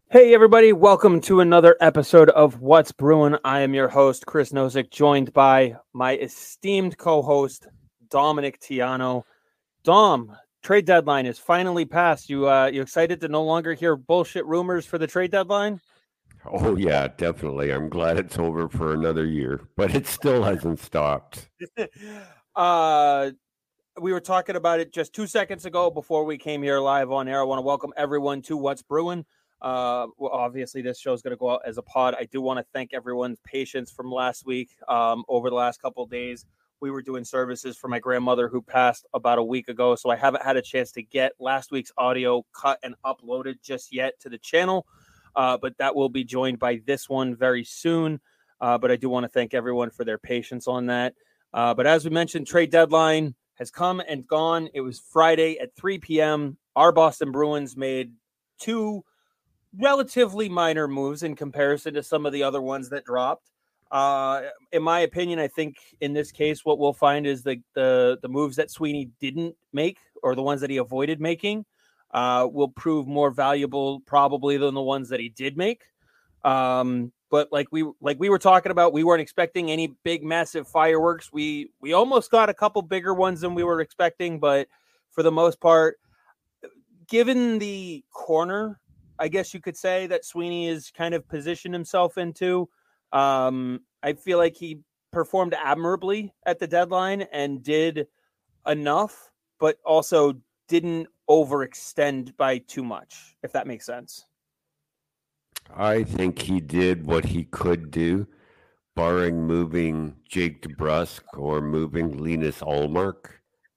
Hey everybody, welcome to another episode of What's Brewing. I am your host, Chris Nozick, joined by my esteemed co-host, Dominic Tiano. Dom, trade deadline is finally passed. You excited to no longer hear bullshit rumors for the trade deadline? Oh yeah, definitely. I'm glad it's over for another year, but it still hasn't stopped. uh we were talking about it just 2 seconds ago before we came here live on air. I want to welcome everyone to What's Brewing. Well, obviously this show is going to go out as a pod. I do want to thank everyone's patience from last week. Over the last couple of days, we were doing services for my grandmother who passed about a week ago, so I haven't had a chance to get last week's audio cut and uploaded just yet to the channel. But that will be joined by this one very soon. But I do want to thank everyone for their patience on that. But as we mentioned, trade deadline has come and gone. It was Friday at 3 p.m. Our Boston Bruins made two relatively minor moves in comparison to some of the other ones that dropped. In my opinion, I think in this case, what we'll find is the moves that Sweeney didn't make, or the ones that he avoided making, will prove more valuable probably than the ones that he did make. But like we were talking about, we weren't expecting any big, massive fireworks. We almost got a couple bigger ones than we were expecting, but for the most part, given the corner, I guess you could say that Sweeney is kind of positioned himself into, I feel like he performed admirably at the deadline and did enough, but also didn't overextend by too much, if that makes sense. I think he did what he could do, barring moving Jake DeBrusk or moving Linus Ullmark.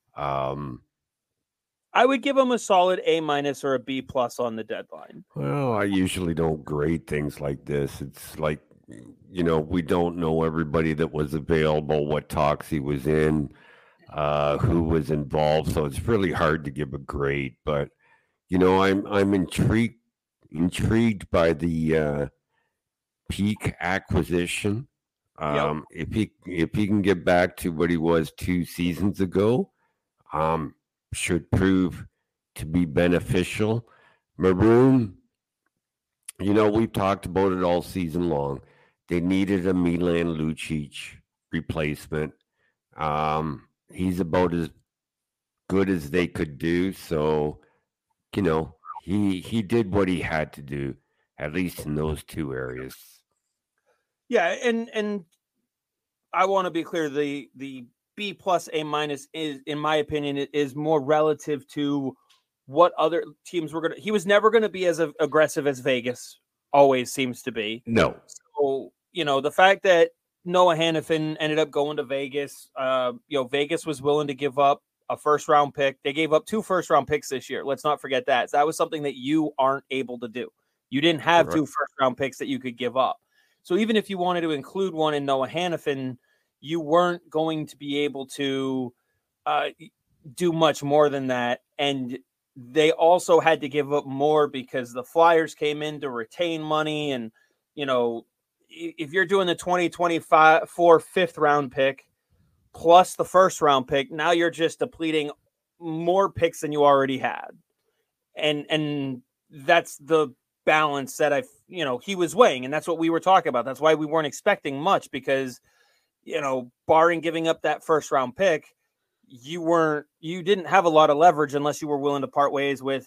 I would give him a solid A- or a B+ on the deadline. Well, I usually don't grade things like this. It's like, we don't know everybody that was available, what talks he was in, who was involved. So it's really hard to give a grade. But I'm intrigued by the peak acquisition. Yep. If he can get back to what he was 2 seasons ago, um, should prove to be beneficial. Maroon, we've talked about it all season long. They needed a Milan Lucic replacement. He's about as good as they could do. So, he did what he had to do, at least in those two areas. Yeah, and I want to be clear, the B+, A- is, in my opinion, it is more relative to what other teams were going to. He was never going to be as aggressive as Vegas always seems to be. No. So, the fact that Noah Hannafin ended up going to Vegas, Vegas was willing to give up a first-round pick. They gave up 2 first-round picks this year. Let's not forget that. So that was something that you aren't able to do. You didn't have Correct. 2 first-round picks that you could give up. So even if you wanted to include one in Noah Hannafin, you weren't going to be able to do much more than that. And they also had to give up more because the Flyers came in to retain money. And, if you're doing the 2024 fifth round pick plus the first round pick, now you're just depleting more picks than you already had. And that's the balance that he was weighing. And that's what we were talking about. That's why we weren't expecting much because, barring giving up that first round pick, you didn't have a lot of leverage unless you were willing to part ways with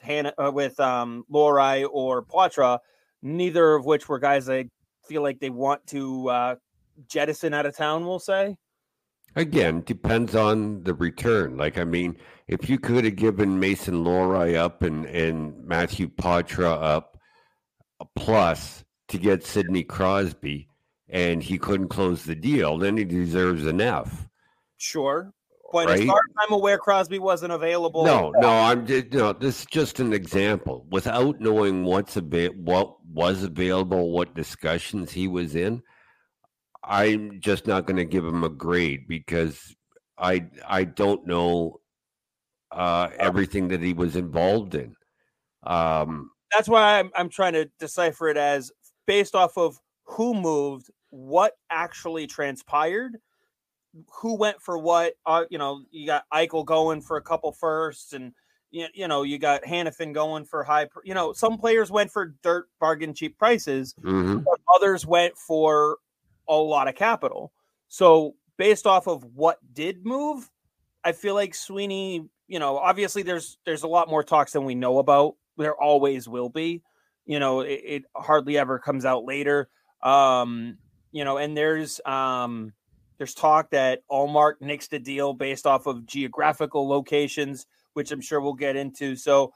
Lohrei or Poitras, neither of which were guys I feel like they want to jettison out of town, we'll say. Again, depends on the return. If you could have given Mason Lohrei up and Matthew Poitras up a plus to get Sidney Crosby, and he couldn't close the deal, then he deserves an F. Sure. But right? as far as I'm aware, Crosby wasn't available. No, this is just an example. Without knowing what was available, what discussions he was in, I'm just not going to give him a grade because I don't know everything that he was involved in. That's why I'm trying to decipher it as based off of who moved, what actually transpired, who went for what. You got Eichel going for a couple firsts, and You got Hannafin going for high. Some players went for dirt bargain cheap prices, but others went for a lot of capital. So based off of what did move, I feel like Sweeney. Obviously there's a lot more talks than we know about. There always will be. It hardly ever comes out later. And there's talk that Allmark nixed a deal based off of geographical locations, which I'm sure we'll get into. So,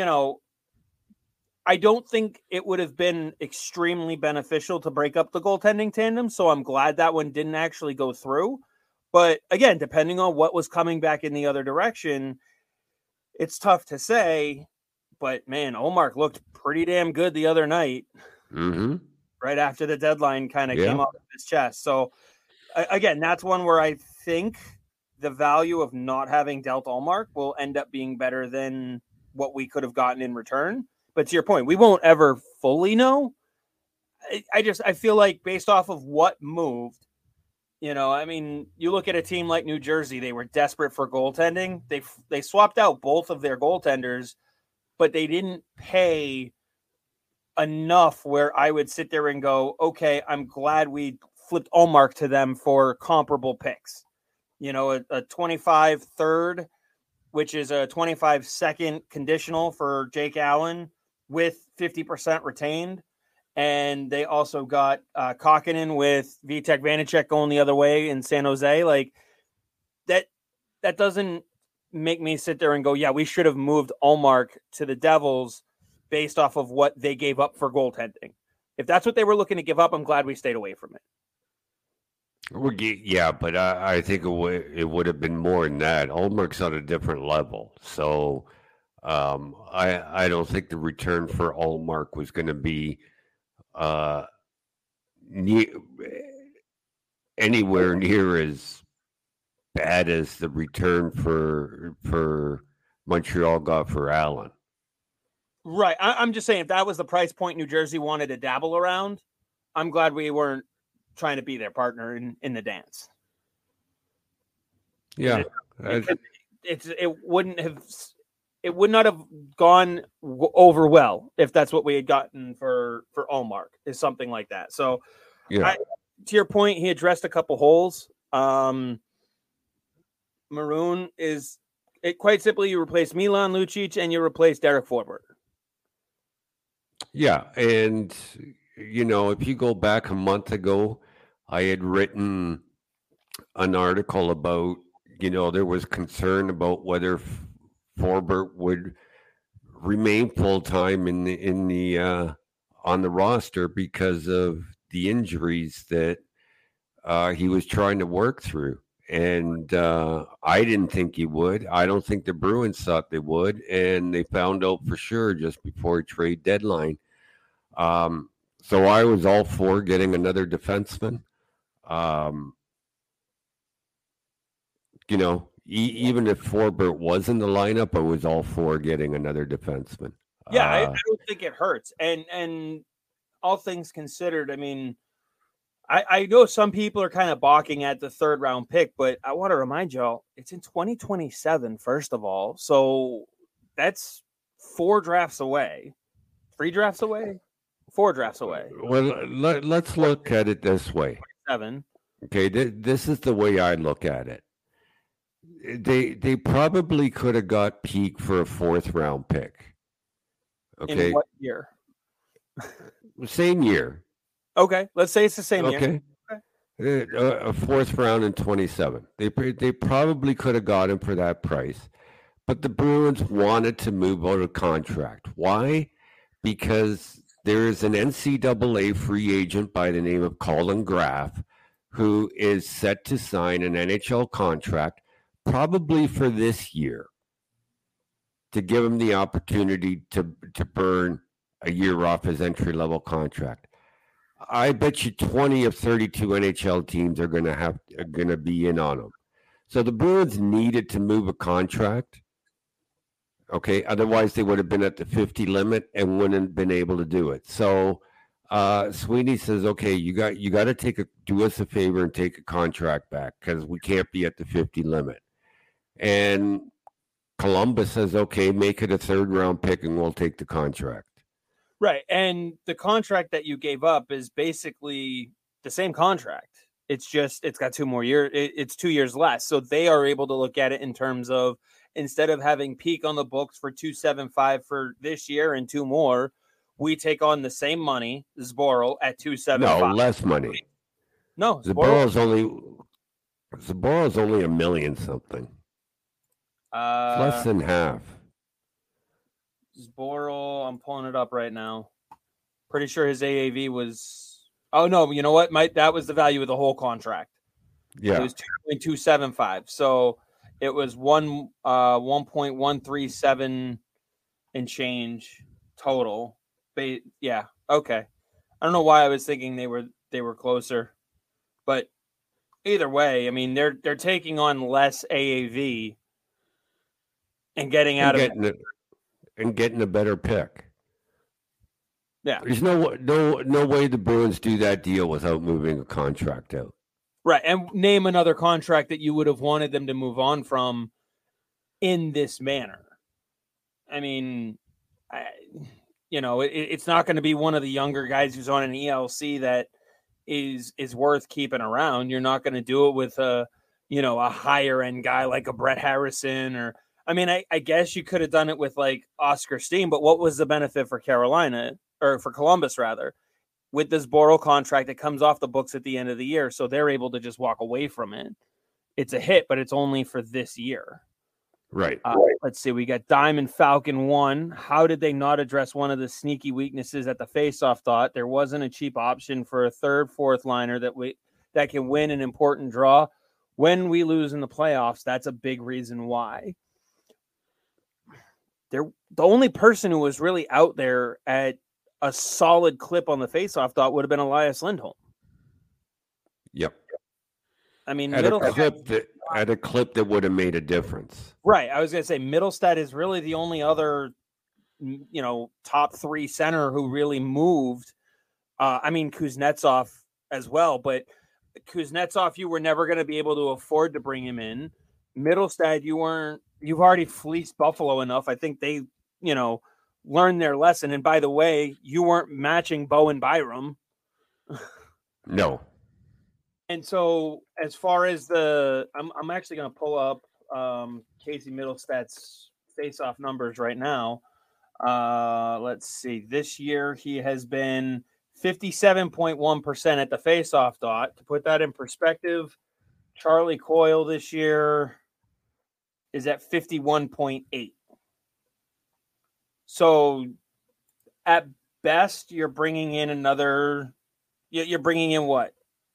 I don't think it would have been extremely beneficial to break up the goaltending tandem. So I'm glad that one didn't actually go through. But again, depending on what was coming back in the other direction, it's tough to say. But man, Allmark looked pretty damn good the other night. Right after the deadline kind of came off his chest. So again, that's one where I think the value of not having dealt Allmark will end up being better than what we could have gotten in return. But to your point, we won't ever fully know. I feel like based off of what moved, you look at a team like New Jersey, they were desperate for goaltending. They swapped out both of their goaltenders, but they didn't pay enough where I would sit there and go, okay, I'm glad we flipped Allmark to them for comparable picks. A 25 third, which is a 25 second conditional for Jake Allen with 50% retained. And they also got Kokkonen with Vitek Vanacek going the other way in San Jose. Like that doesn't make me sit there and go, yeah, we should have moved Allmark to the Devils based off of what they gave up for goaltending. If that's what they were looking to give up, I'm glad we stayed away from it. Well, yeah, but I think it would have been more than that. Allmark's on a different level. So I don't think the return for Allmark was going to be anywhere near as bad as the return for Montreal got for Allen. Right. I'm just saying, if that was the price point New Jersey wanted to dabble around, I'm glad we weren't trying to be their partner in the dance. Yeah. It would not have gone over well if that's what we had gotten for Allmark, is something like that. So to your point, he addressed a couple holes. Maroon is quite simply, you replace Milan Lucic and you replace Derek Forbort. Yeah, and if you go back a month ago, I had written an article about, there was concern about whether Forbort would remain full-time in the on the roster because of the injuries that he was trying to work through. And I didn't think he would. I don't think the Bruins thought they would. And they found out for sure just before trade deadline. So I was all for getting another defenseman. Even if Forbort was in the lineup, I was all for getting another defenseman. Yeah, I don't think it hurts. And all things considered, I know some people are kind of balking at the third round pick, but I want to remind y'all, it's in 2027, first of all. So that's 4 drafts away. 3 drafts away? 4 drafts away. Well, let's look at it this way. 7. Okay, this is the way I look at it. They probably could have got Peak for a 4th round pick. Okay. In what year? Same year. Okay, let's say it's the same year. Okay. A 4th round in 27. They probably could have got him for that price, but the Bruins wanted to move out of contract. Why? Because there is an NCAA free agent by the name of Colin Graff who is set to sign an NHL contract probably for this year to give him the opportunity to burn a year off his entry-level contract. I bet you 20 of 32 NHL teams are going to be in on him. So the Bruins needed to move a contract. Okay, otherwise they would have been at the 50 limit and wouldn't have been able to do it. So Sweeney says, "Okay, you got to do us a favor and take a contract back because we can't be at the 50 limit." And Columbus says, okay, make it a 3rd-round pick and we'll take the contract. Right. And the contract that you gave up is basically the same contract. It's just, it's got 2 more years. It's 2 years less. So they are able to look at it in terms of, instead of having Peak on the books for 275 for this year and 2 more, we take on the same money, Zboril, at 275. No, less money. No, Zboril's only $1 million something. It's less than half. Zboril, I'm pulling it up right now. Pretty sure his AAV was. Oh no, you know what? That was the value of the whole contract. Yeah, it was 2.275. So it was 1.137 and change total. Yeah, okay. I don't know why I was thinking they were closer, but either way, I mean they're taking on less AAV and getting out of it. And getting a better pick. Yeah. There's no way the Bruins do that deal without moving a contract out. Right. And name another contract that you would have wanted them to move on from in this manner. I mean, it's not going to be one of the younger guys who's on an ELC that is worth keeping around. You're not going to do it with a higher end guy like a Brett Harrison or, I mean, I guess you could have done it with like Oscar Steen, but what was the benefit for Carolina or for Columbus rather with this Zboril contract that comes off the books at the end of the year? So they're able to just walk away from it. It's a hit, but it's only for this year. Right. Let's see. We got Diamond Falcon 1. How did they not address one of the sneaky weaknesses at the faceoff dot? There wasn't a cheap option for a 3rd, 4th liner that can win an important draw. When we lose in the playoffs, that's a big reason why. The only person who was really out there at a solid clip on the faceoff dot would have been Elias Lindholm. Yep. I mean, at a clip that would have made a difference. Right. I was going to say Middlestat is really the only other, top 3 center who really moved. I mean, Kuznetsov as well, but Kuznetsov, you were never going to be able to afford to bring him in. Middlestat, you've already fleeced Buffalo enough. I think they, learned their lesson. And by the way, you weren't matching Bowen Byram. No. And so as far as I'm actually going to pull up Casey Middlestat's face-off numbers right now. Let's see. This year he has been 57.1% at the face-off dot. To put that in perspective, Charlie Coyle this year is at 51.8. So at best, you're bringing in you're bringing in what?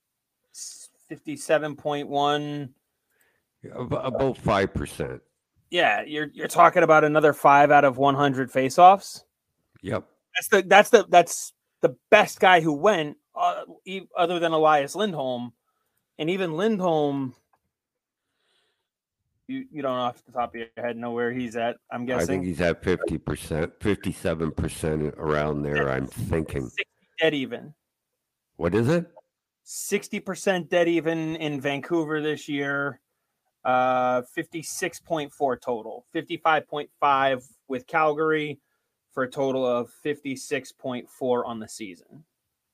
57.1. About 5%. Yeah, you're talking about another 5 out of 100 faceoffs. Yep. That's the best guy who went, other than Elias Lindholm, and even Lindholm. You don't off the top of your head know where he's at. I'm guessing. I think he's at 50%, 57% around there. I'm thinking 60 dead even. What is it? 60% dead even in Vancouver this year. 56.4 total. 55.5 with Calgary for a total of 56.4 on the season.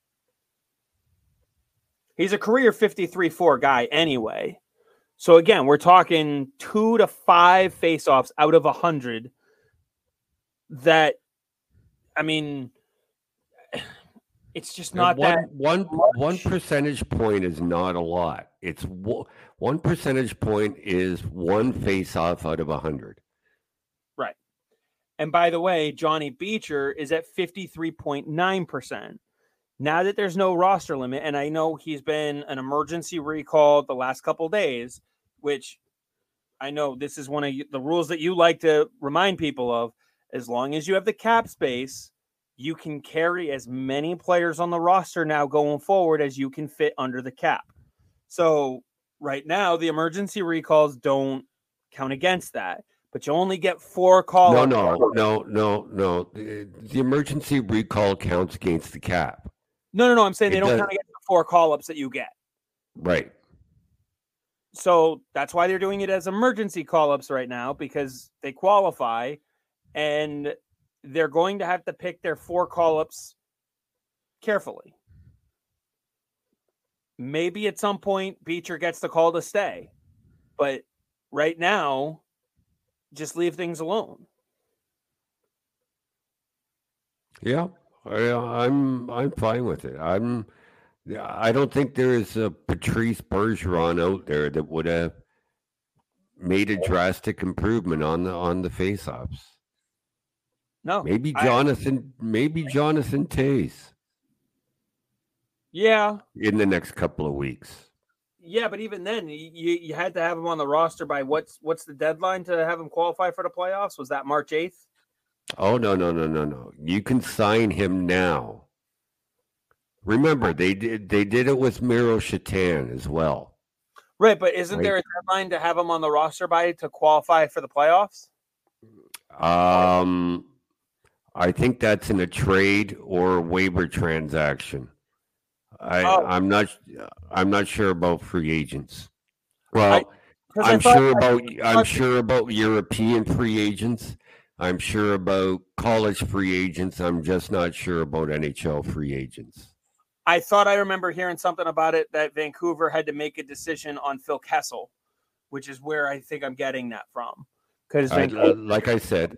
He's a career 53-4 guy anyway. So again, we're talking 2 to 5 faceoffs out of 100 that, I mean, it's just not one percentage point is not a lot. It's 1 percentage point is 1 faceoff out of 100. Right. And by the way, Johnny Beecher is at 53.9%. Now that there's no roster limit, and I know he's been an emergency recall the last couple of days, which I know this is one of the rules that you like to remind people of. As long as you have the cap space, you can carry as many players on the roster now going forward as you can fit under the cap. So right now, the emergency recalls don't count against that, but you only get 4 calls. No. The emergency recall counts against the cap. No. I'm saying they don't count against the 4 call-ups that you get. Right. So that's why they're doing it as emergency call-ups right now, because they qualify, and they're going to have to pick their 4 call-ups carefully. Maybe at some point Beecher gets the call to stay, but right now, just leave things alone. Yeah, I'm fine with it. I don't think there is a Patrice Bergeron out there that would have made a drastic improvement on the faceoffs. No, maybe Jonathan Tays. Yeah, in the next couple of weeks. Yeah, but even then, you had to have him on the roster by what's the deadline to have him qualify for the playoffs? Was that March 8th? Oh, no. You can sign him now. Remember, they did it with Miro Shatan as well. Right, but isn't there a deadline to have him on the roster by to qualify for the playoffs? I think that's in a trade or a waiver transaction. I'm not sure about free agents. Well, I'm sure about European free agents. I'm sure about college free agents. I'm just not sure about NHL free agents. I thought I remember hearing something about it that Vancouver had to make a decision on Phil Kessel, which is where I think I'm getting that from. Because like I said,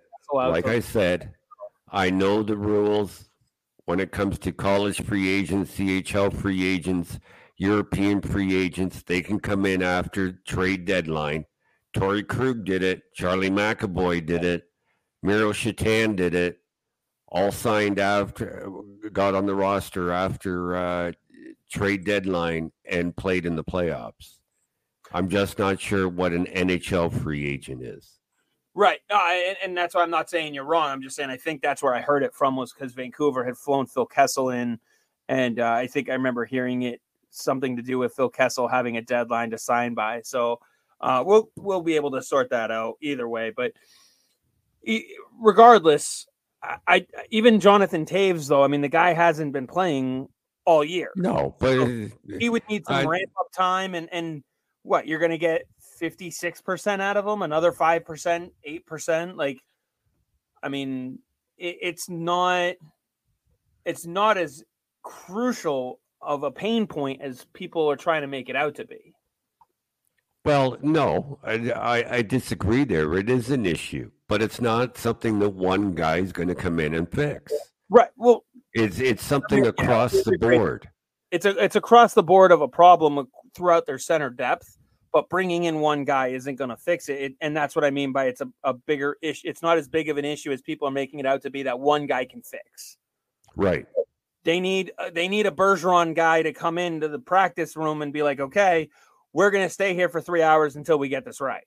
I know the rules when it comes to college free agents, CHL free agents, European free agents. They can come in after trade deadline. Torrey Krug did it. Charlie McAvoy did it. Miro Shatan did it. All signed after, got on the roster after trade deadline and played in the playoffs. I'm just not sure what an NHL free agent is. Right. And that's why I'm not saying you're wrong. I'm just saying I think that's where I heard it from, was because Vancouver had flown Phil Kessel in. And I think I remember hearing it something to do with Phil Kessel having a deadline to sign by. So we'll be able to sort that out either way. But regardless, I even Jonathan Taves, though, I mean, the guy hasn't been playing all year. No, but so he would need some ramp up time. And what, you're going to get 56% out of him, another 5%, 8%. Like, I mean, it's not as crucial of a pain point as people are trying to make it out to be. Well, no, I disagree there. It is an issue, but it's not something that one guy's going to come in and fix. Right. Well, it's something across the board. It's across the board of a problem throughout their center depth, but bringing in one guy isn't going to fix it. And that's what I mean by it's a bigger issue. It's not as big of an issue as people are making it out to be that one guy can fix. Right. They need a Bergeron guy to come into the practice room and be like, okay, we're going to stay here for 3 hours until we get this right.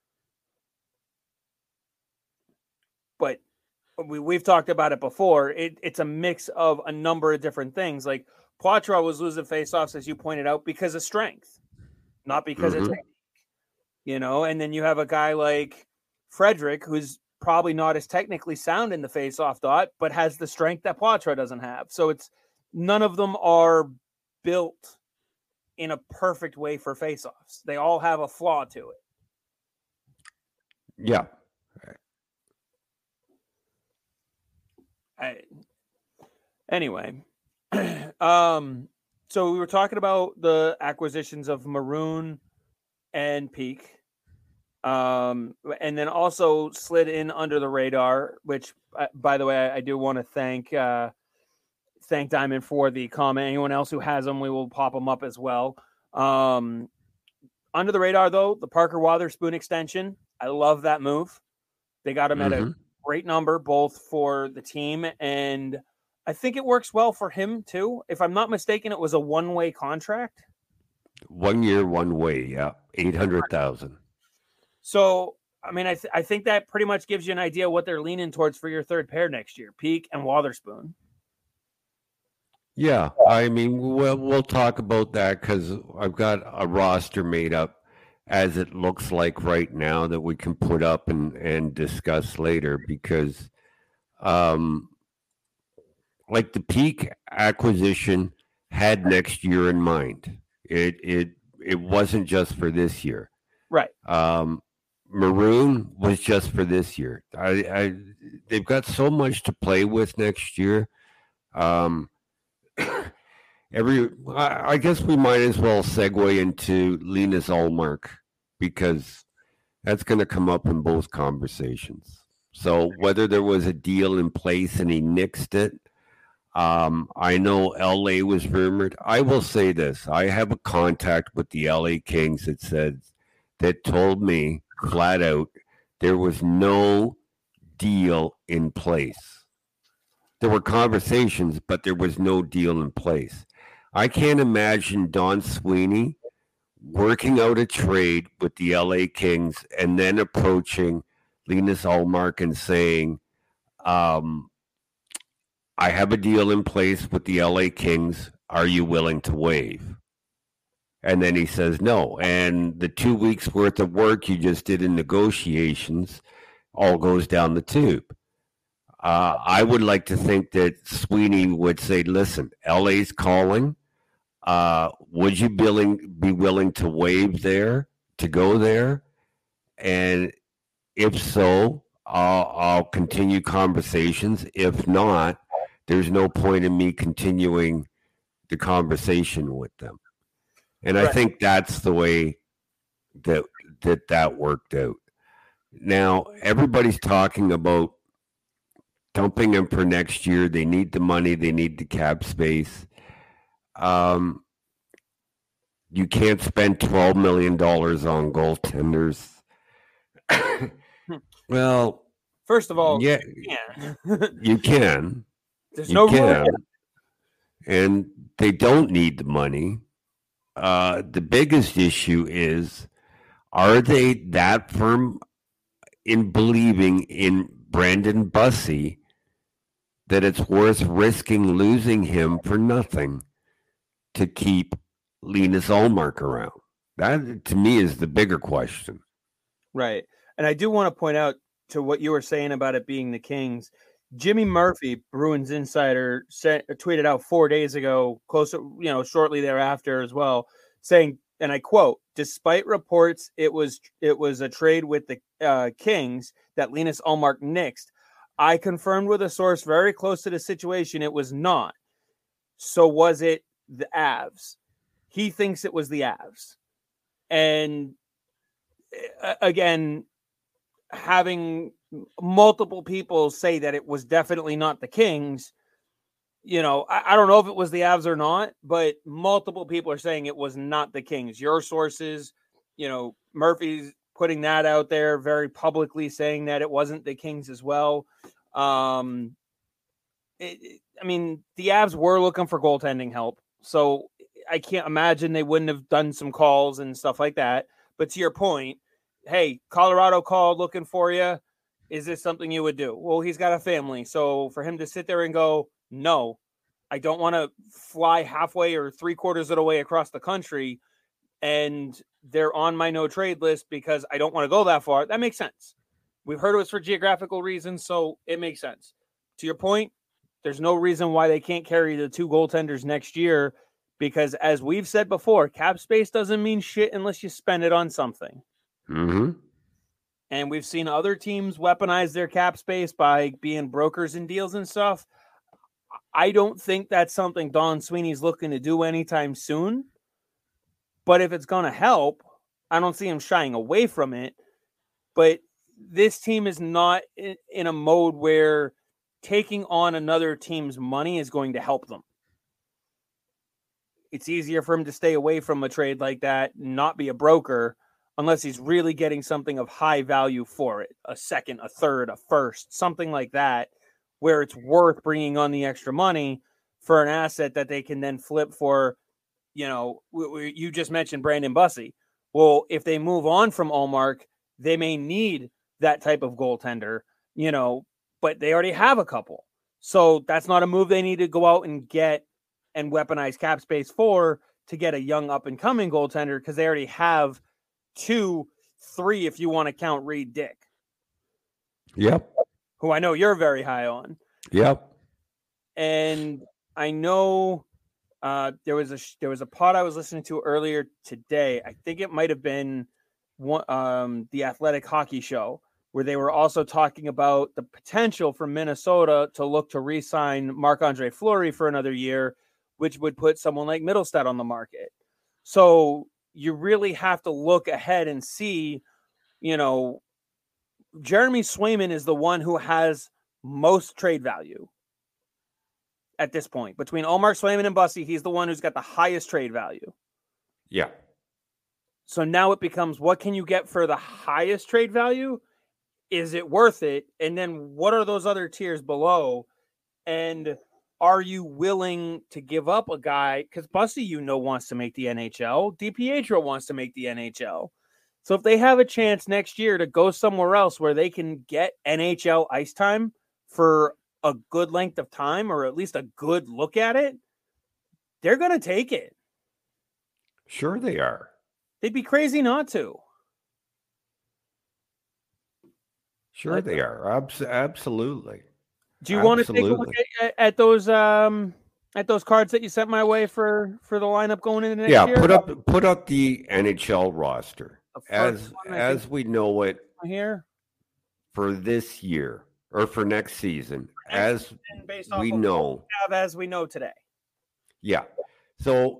But we've talked about it before. It's a mix of a number of different things. Like Poitras was losing faceoffs, as you pointed out, because of strength, not because of technique. And then you have a guy like Frederic, who's probably not as technically sound in the faceoff dot, but has the strength that Poitras doesn't have. So it's none of them are built in a perfect way for faceoffs. They all have a flaw to it. Yeah. Anyway, so we were talking about the acquisitions of Maroon and Peak, and then also slid in under the radar, which, by the way, I do want to thank Diamond for the comment. Anyone else who has them, we will pop them up as well. Under the radar, though, the Parker Wotherspoon extension. I love that move. They got him at a great number, both for the team, and I think it works well for him too. If I'm not mistaken, it was a one-way contract. 1 year, one way. Yeah, $800,000. So, I mean, I think that pretty much gives you an idea what they're leaning towards for your third pair next year: Peak and Wotherspoon. Yeah, I mean, we'll talk about that because I've got a roster made up as it looks like right now that we can put up and discuss later because, like the Peak acquisition had next year in mind. It it wasn't just for this year. Right. Maroon was just for this year. They've got so much to play with next year. I guess we might as well segue into Linus Ullmark because that's going to come up in both conversations. So whether there was a deal in place and he nixed it, I know LA was rumored. I will say this. I have a contact with the LA Kings that told me flat out there was no deal in place. There were conversations, but there was no deal in place. I can't imagine Don Sweeney working out a trade with the LA Kings and then approaching Linus Ullmark and saying, I have a deal in place with the LA Kings. Are you willing to waive? And then he says no. And the 2 weeks worth of work you just did in negotiations all goes down the tube. I would like to think that Sweeney would say, listen, LA's calling. Would you be willing to waive there, to go there? And if so, I'll continue conversations. If not, there's no point in me continuing the conversation with them. And right. I think that's the way that worked out. Now, everybody's talking about dumping him for next year. They need the money. They need the cap space. You can't spend $12 million on goaltenders. Well, first of all, yeah, you can. There's no rule. And they don't need the money. The biggest issue is, are they that firm in believing in Brandon Bussi that it's worth risking losing him for nothing to keep Linus Ullmark around? That, to me, is the bigger question. Right. And I do want to point out to what you were saying about it being the Kings. Jimmy Murphy, Bruins insider, tweeted out 4 days ago, shortly thereafter as well, saying, and I quote, despite reports it was a trade with the Kings that Linus Ullmark nixed, I confirmed with a source very close to the situation it was not. So was it the Avs? He thinks it was the Avs. And again, having multiple people say that it was definitely not the Kings, I don't know if it was the Avs or not, but multiple people are saying it was not the Kings. Your sources, Murphy's putting that out there very publicly, saying that it wasn't the Kings as well. The Avs were looking for goaltending help, so I can't imagine they wouldn't have done some calls and stuff like that. But to your point, hey, Colorado called looking for you. Is this something you would do? Well, he's got a family. So for him to sit there and go, no, I don't want to fly halfway or 3/4 of the way across the country and they're on my no trade list because I don't want to go that far. That makes sense. We've heard it was for geographical reasons, so it makes sense. To your point, there's no reason why they can't carry the two goaltenders next year because, as we've said before, cap space doesn't mean shit unless you spend it on something. Mm-hmm. And we've seen other teams weaponize their cap space by being brokers in deals and stuff. I don't think that's something Don Sweeney's looking to do anytime soon. But if it's going to help, I don't see him shying away from it. But this team is not in a mode where taking on another team's money is going to help them. It's easier for him to stay away from a trade like that, not be a broker, unless he's really getting something of high value for it. A second, a third, a first, something like that, where it's worth bringing on the extra money for an asset that they can then flip for. You just mentioned Brandon Bussi. Well, if they move on from Ullmark, they may need that type of goaltender, but they already have a couple. So that's not a move they need to go out and get and weaponize cap space for to get a young up-and-coming goaltender because they already have 2, 3 if you want to count Reed Dick. Yep. Who I know you're very high on. Yep. And I know There was a pod I was listening to earlier today. I think it might have been the Athletic Hockey Show, where they were also talking about the potential for Minnesota to look to re-sign Marc-Andre Fleury for another year, which would put someone like Middlestat on the market. So you really have to look ahead and see, Jeremy Swayman is the one who has most trade value at this point. Between Omar Swayman and Bussy, he's the one who's got the highest trade value. Yeah. So now it becomes, what can you get for the highest trade value? Is it worth it? And then what are those other tiers below? And are you willing to give up a guy? Because Bussy, wants to make the NHL. DiPietro wants to make the NHL. So if they have a chance next year to go somewhere else where they can get NHL ice time for a good length of time, or at least a good look at it, they're going to take it. Sure they are. They'd be crazy not to. Sure they are. Absolutely. Do you want to take a look at those cards that you sent my way for the lineup going into next year? Yeah, put up the NHL roster as we know it here for this year or for next season, as we know today. Yeah. So,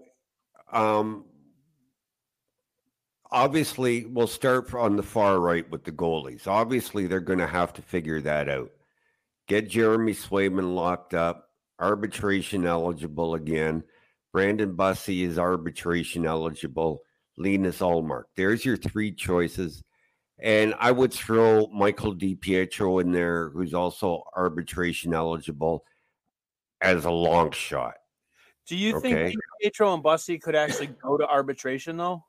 obviously, we'll start on the far right with the goalies. Obviously, they're going to have to figure that out. Get Jeremy Swayman locked up, arbitration eligible again. Brandon Bussy is arbitration eligible. Linus Ullmark. There's your three choices. And I would throw Michael DiPietro in there, who's also arbitration eligible, as a long shot. Do you think DiPietro and Bussy could actually go to arbitration, though?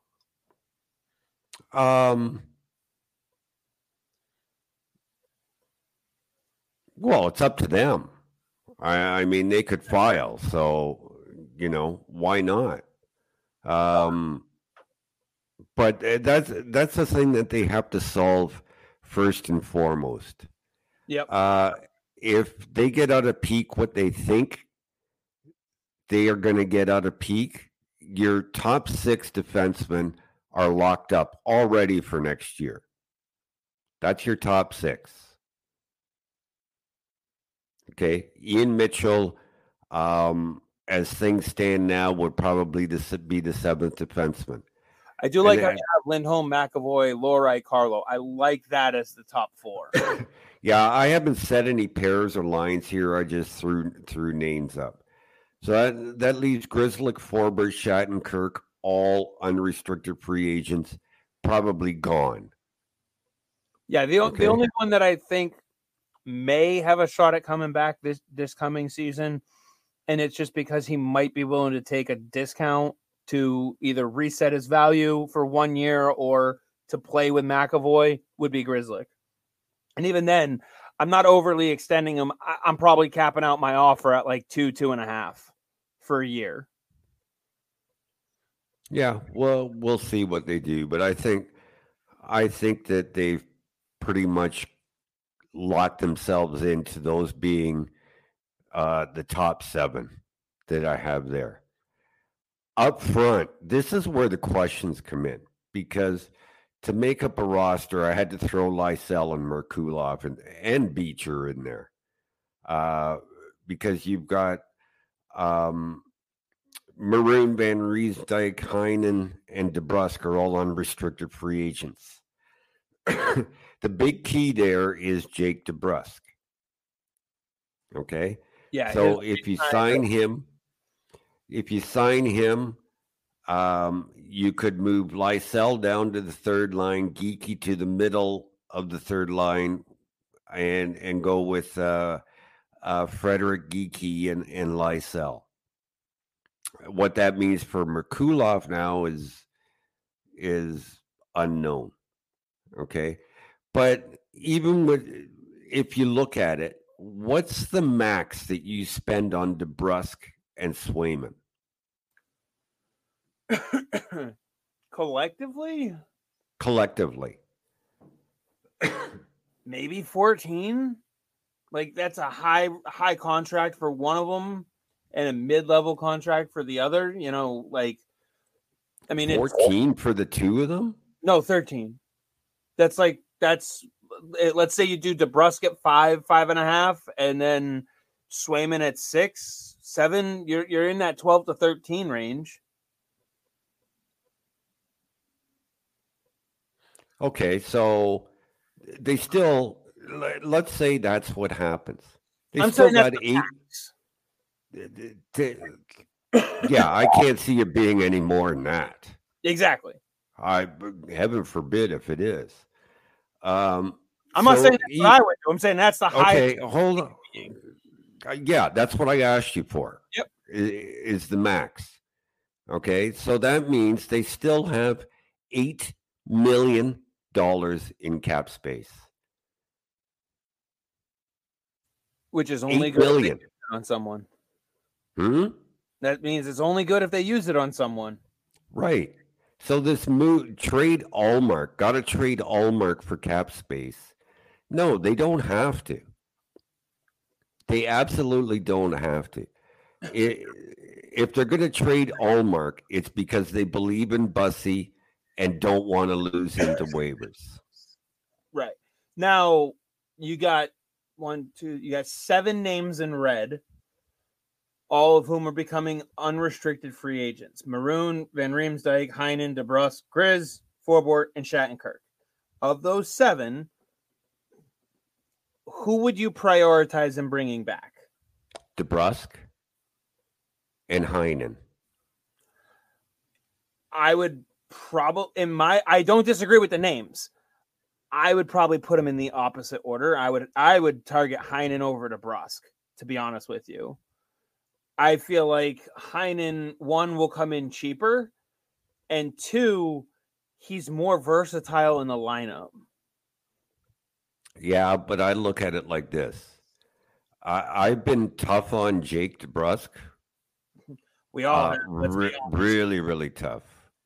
Well, it's up to them. I mean, they could file, so why not? But that's the thing that they have to solve first and foremost. Yep. If they get out of peak what they think they are going to get out of peak, your top 6 defensemen are locked up already for next year. That's your top 6. Okay. Ian Mitchell, as things stand now, would probably be the 7th defenseman. I do like how you have Lindholm, McAvoy, Lohrei, Carlo. I like that as the top 4. Yeah, I haven't set any pairs or lines here. I just threw names up. So that leaves Grzelcyk, Forbort, Shattenkirk, all unrestricted free agents, probably gone. Yeah, the only one that I think may have a shot at coming back this coming season, and it's just because he might be willing to take a discount to either reset his value for 1 year or to play with McAvoy, would be Grzelcyk. And even then, I'm not overly extending him. I'm probably capping out my offer at like 2.5 for a year. Yeah, well, we'll see what they do, but I think that they've pretty much locked themselves into those being the top 7 that I have there. Up front, this is where the questions come in, because to make up a roster, I had to throw Lysell and Merkulov and Beecher in there, because you've got Maroon, Van Riemsdyk, Heinen, and DeBrusk are all unrestricted free agents. The big key there is Jake DeBrusk. Okay? Yeah. So if you sign him, you could move Lysell down to the third line, Geekie to the middle of the third line, and go with Frederik Geekie and Lysell. What that means for Merkulov now is unknown. Okay, but if you look at it, what's the max that you spend on DeBrusk and Swayman? Collectively, maybe 14. Like, that's a high contract for one of them, and a mid-level contract for the other. You know, like, I mean, 14 for the two of them? No, 13. Let's say you do DeBrusque at 5.5, and then Swayman at 6, 7. You're in that 12 to 13 range. Okay, so they still, let's say that's what happens. They still got 8. Yeah, I can't see it being any more than that. Exactly. Heaven forbid if it is. I'm not saying that's what I would do. I'm saying that's the highest. Okay, hold on. Yeah, that's what I asked you for. Yep. Is the max. Okay, so that means they still have $8 million in cap space. Which is only $8 million on someone. That means it's only good if they use it on someone. Right. So this trade Allmark, got to trade Allmark for cap space. No, they don't have to. They absolutely don't have to. If they're going to trade Allmark, it's because they believe in Bussy and don't want to lose him to waivers. Right. Now, you got 7 names in red, all of whom are becoming unrestricted free agents. Maroon, Van Riemsdyk, Heinen, DeBrusque, Grizz, Forbort, and Shattenkirk. Of those 7, who would you prioritize in bringing back? DeBrusque and Heinen. I would I don't disagree with the names. I would probably put them in the opposite order. I would target Heinen over DeBrusque, to be honest with you. I feel like Heinen, 1, will come in cheaper, and 2, he's more versatile in the lineup. Yeah, but I look at it like this. I've been tough on Jake DeBrusque. We all have. Really, really tough.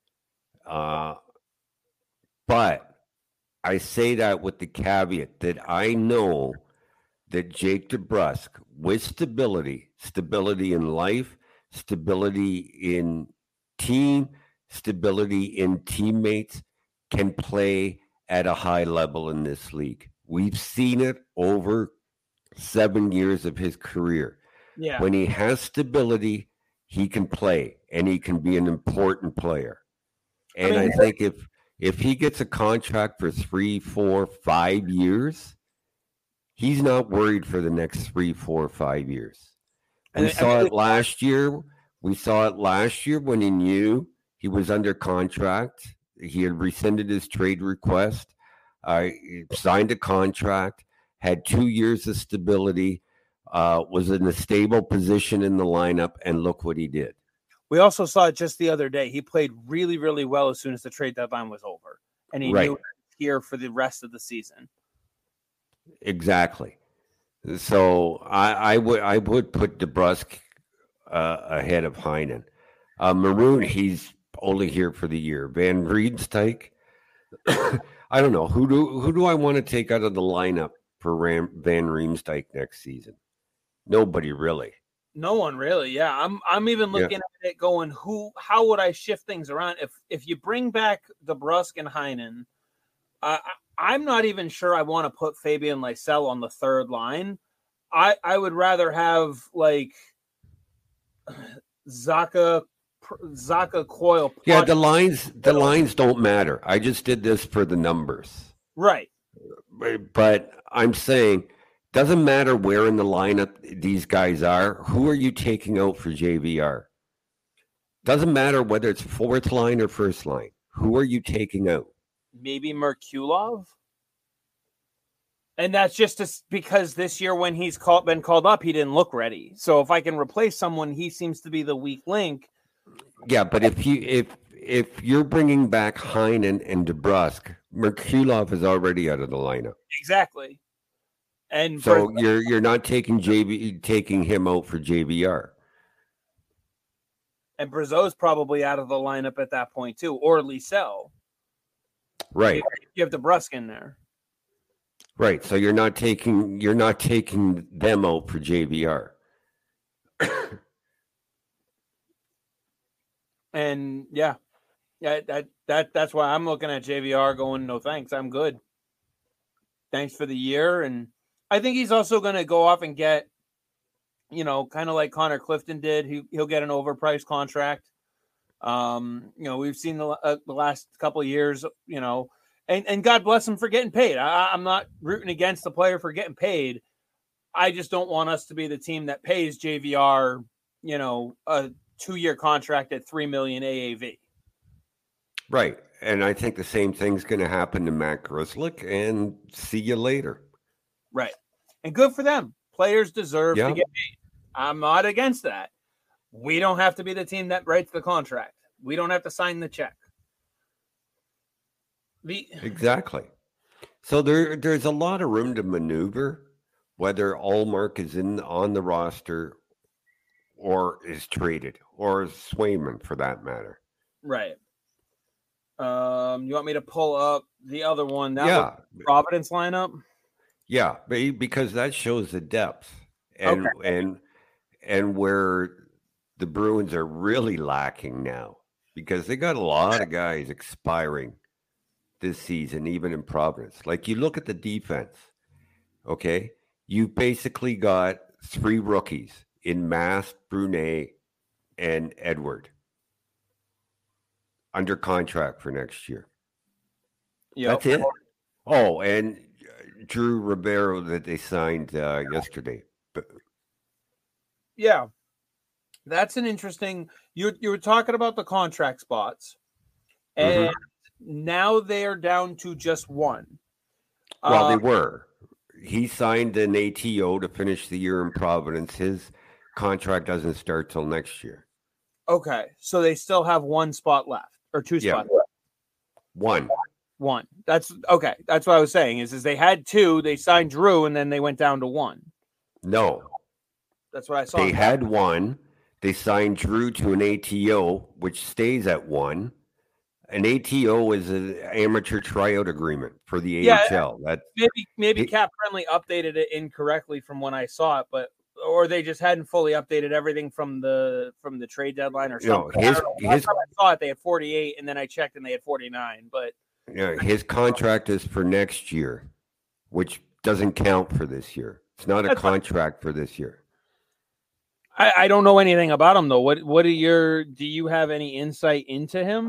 But I say that with the caveat that I know that Jake DeBrusque, with stability in life, stability in team, stability in teammates, can play at a high level in this league. We've seen it over 7 years of his career. Yeah. When he has stability, he can play and he can be an important player. And I think if he gets a contract for 3, 4, 5 years, he's not worried for the next 3, 4, 5 years. We saw it last year. We saw it last year when he knew he was under contract. He had rescinded his trade request, signed a contract, had 2 years of stability, was in a stable position in the lineup, and look what he did. We also saw it just the other day. He played really, really well as soon as the trade deadline was over, and he knew he was here for the rest of the season. Exactly. So I would put DeBrusque ahead of Heinen. Maroon, he's only here for the year. Van Riemsdyk, I don't know who do I want to take out of the lineup for Van Riemsdyk next season? Nobody really. No one really. Yeah, I'm even looking at it going, how would I shift things around if you bring back DeBrusque and Heinen? I'm not even sure I want to put Fabian Lysell on the third line. I would rather have like Zaka Coyle. Yeah, the lines don't matter. I just did this for the numbers. Right. But I'm saying, doesn't matter where in the lineup these guys are. Who are you taking out for JVR? Doesn't matter whether it's fourth line or first line. Who are you taking out? Maybe Merkulov. And that's just because this year when he's been called up, he didn't look ready. So if I can replace someone, he seems to be the weak link. Yeah, but if you're bringing back Heinen and DeBrusque, Merkulov is already out of the lineup. Exactly. And so you're not taking him out for JVR. And Brazeau's probably out of the lineup at that point too, or Lysell. Right. You have DeBrusque in there. Right. So you're not taking them out for JVR. And that's why I'm looking at JVR going, no thanks, I'm good. Thanks for the year. And I think he's also going to go off and get, kind of like Connor Clifton did. He'll get an overpriced contract. We've seen the last couple of years, and God bless him for getting paid. I'm not rooting against the player for getting paid. I just don't want us to be the team that pays JVR, a 2-year contract at $3 million AAV. Right. And I think the same thing's going to happen to Matt Grzelcyk, and see you later. Right. And good for them. Players deserve to get paid. I'm not against that. We don't have to be the team that writes the contract. We don't have to sign the check. Exactly. So there's a lot of room to maneuver, whether Ullmark is on the roster or is traded, or Swayman for that matter. Right. You want me to pull up the other one? Providence lineup? Yeah, because that shows the depth and where the Bruins are really lacking now, because they got a lot of guys expiring this season, even in Providence. Like, you look at the defense, okay? You basically got 3 rookies in Mast, Brunet, and Edward under contract for next year. Yep. That's it. Oh, and Drew Ribeiro that they signed yesterday. Yeah, that's an interesting. You were talking about the contract spots, and now they are down to just one. Well, they were. He signed an ATO to finish the year in Providence. His contract doesn't start till next year. Okay, so they still have one spot left, or 2 spots left. One. That's okay. That's what I was saying. Is they had 2. They signed Drew, and then they went down to 1. No, that's what I saw. They had 1. They signed Drew to an ATO, which stays at 1. An ATO is an amateur tryout agreement for the AHL. Maybe Cap Friendly updated it incorrectly from when I saw it, or they just hadn't fully updated everything from the trade deadline or something. No, last time I saw it, they had 48, and then I checked and they had 49. But his contract is for next year, which doesn't count for this year. It's not a contract for this year. I don't know anything about him though. What do you have any insight into him?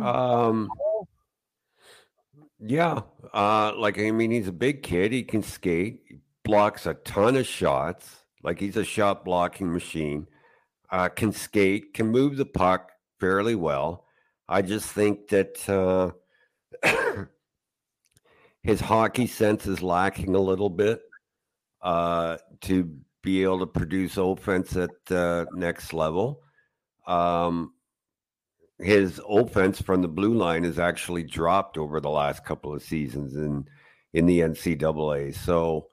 Yeah. He's a big kid. He can skate. He blocks a ton of shots. Like, he's a shot blocking machine. Can skate, can move the puck fairly well. I just think that his hockey sense is lacking a little bit to be able to produce offense at the next level. His offense from the blue line has actually dropped over the last couple of seasons in the NCAA. So,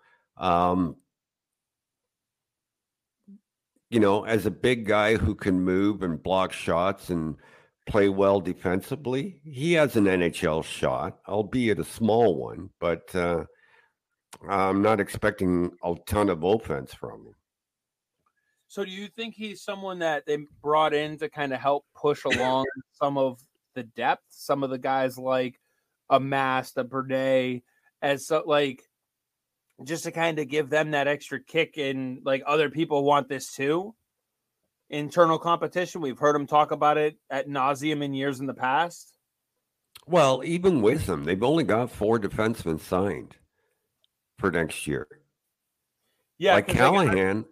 as a big guy who can move and block shots and play well defensively, he has an NHL shot, albeit a small one, but I'm not expecting a ton of offense from him. So do you think he's someone that they brought in to kind of help push along some of the depth, some of the guys like a Mast, a Bernay, just to kind of give them that extra kick, and like other people want this too? Internal competition. We've heard him talk about it ad nauseum in years in the past. Well, even with them, they've only got 4 defensemen signed for next year. Yeah, like Callahan.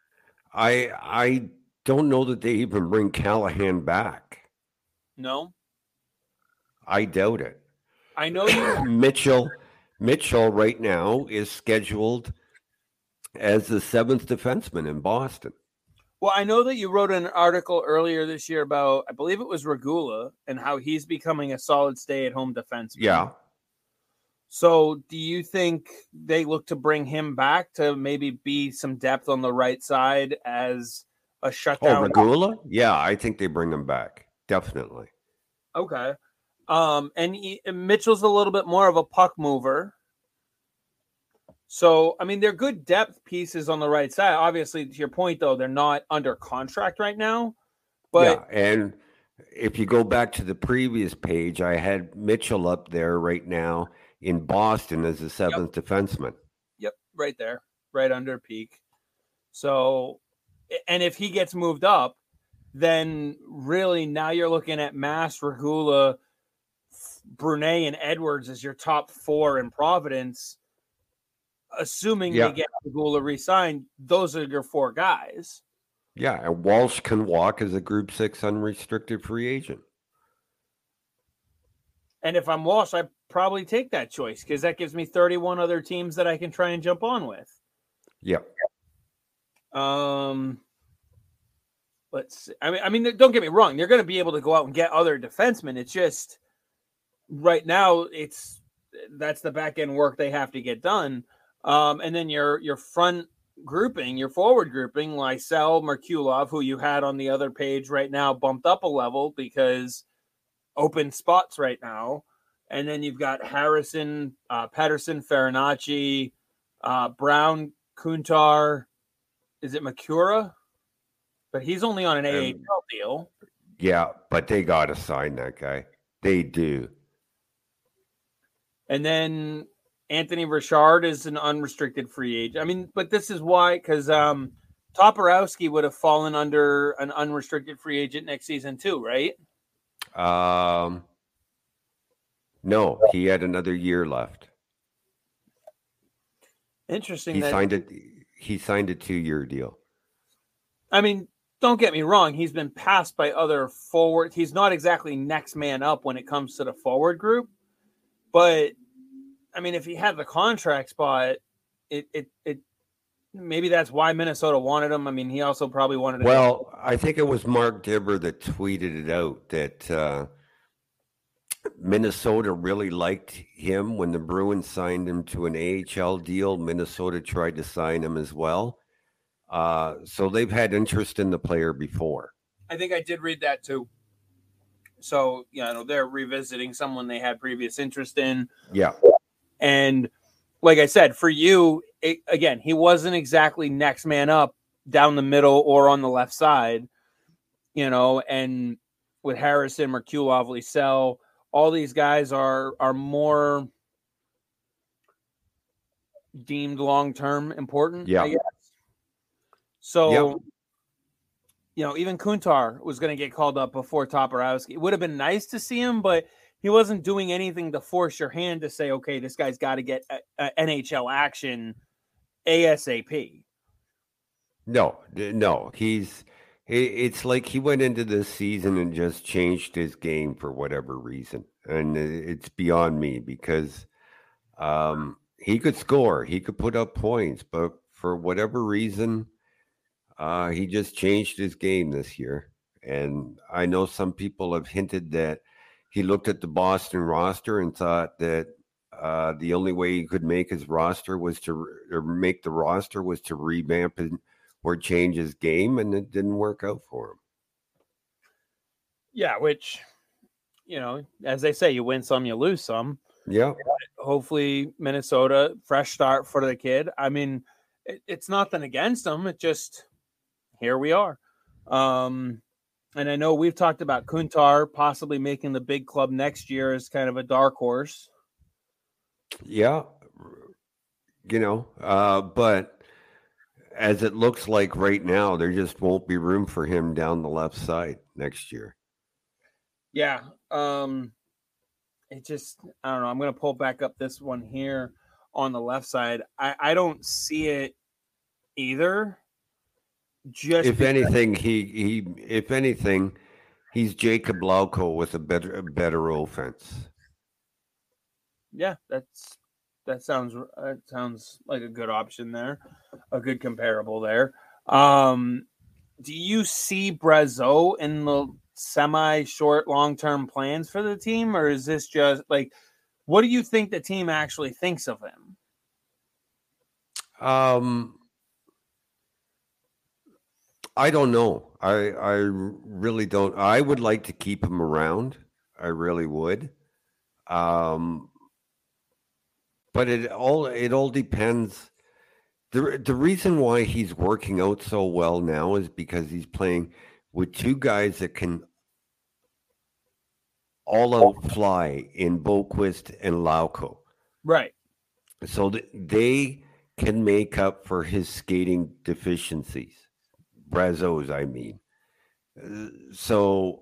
I don't know that they even bring Callahan back. No, I doubt it. I know you. Mitchell right now is scheduled as the 7th defenseman in Boston. Well, I know that you wrote an article earlier this year about, I believe it was Regula, and how he's becoming a solid stay-at-home defenseman. Yeah. So do you think they look to bring him back to maybe be some depth on the right side as a shutdown? Oh, Regula? Yeah, I think they bring him back. Definitely. Okay. And Mitchell's a little bit more of a puck mover. So, I mean, they're good depth pieces on the right side. Obviously, to your point, though, they're not under contract right now. But yeah, and if you go back to the previous page, I had Mitchell up there right now in Boston as the seventh defenseman. Yep, right there, right under peak. So, and if he gets moved up, then really now you're looking at Mass, Regula, Brunet, and Edwards as your top four in Providence. Assuming they get Regula re-signed, those are your four guys. Yeah, and Walsh can walk as a Group 6 unrestricted free agent. And if I'm Walsh, I probably take that choice because that gives me 31 other teams that I can try and jump on with. Yeah. Let's see. I mean, don't get me wrong. They're going to be able to go out and get other defensemen. It's just right now, that's the back end work they have to get done. And then your front grouping, your forward grouping, Lysell, Merkulov, who you had on the other page right now, bumped up a level because open spots right now. And then you've got Harrison, Pettersson, Farinacci, Brown, Kuntar. Is it Makura? But he's only on an AHL deal. Yeah, but they got to sign that guy. They do. And then Anthony Richard is an unrestricted free agent. I mean, but this is why, because Toporowski would have fallen under an unrestricted free agent next season too, right? No, he had another year left. Interesting. He signed a 2-year deal. I mean, don't get me wrong. He's been passed by other forwards. He's not exactly next man up when it comes to the forward group, but I mean, if he had the contract spot, it maybe that's why Minnesota wanted him. I mean, he also probably wanted to. Well, I think it was Mark Dibber that tweeted it out that Minnesota really liked him when the Bruins signed him to an AHL deal. Minnesota tried to sign him as well. So they've had interest in the player before. I think I did read that too. So, they're revisiting someone they had previous interest in. Yeah. And like I said, for you, again, he wasn't exactly next man up down the middle or on the left side, and with Harrison, Merkulov, Lysell, all these guys are more deemed long-term important, I guess. So, even Kuntar was going to get called up before Toporowski. It would have been nice to see him, but he wasn't doing anything to force your hand to say, okay, this guy's got to get NHL action ASAP. No. It's like he went into this season and just changed his game for whatever reason. And it's beyond me because he could score, he could put up points, but for whatever reason, he just changed his game this year. And I know some people have hinted that he looked at the Boston roster and thought that the only way he could make his roster was to revamp or change his game, and it didn't work out for him. Yeah, which, as they say, you win some, you lose some. Yeah. Hopefully Minnesota, fresh start for the kid. I mean, it's nothing against him. It just, here we are. And I know we've talked about Kuntar possibly making the big club next year as kind of a dark horse. Yeah. But as it looks like right now, there just won't be room for him down the left side next year. Yeah. It just, I don't know. I'm going to pull back up this one here on the left side. I don't see it either. If anything, he's Jacob Lauko with a better offense. Yeah, that sounds like a good option there, a good comparable there. Do you see Brazeau in the semi-short, long-term plans for the team, or is this just like, what do you think the team actually thinks of him? I don't know. I really don't. I would like to keep him around. I really would. But it all depends. The reason why he's working out so well now is because he's playing with two guys that can all out fly in Boquist and Lauco. Right. So they can make up for his skating deficiencies. Brazo's, I mean. So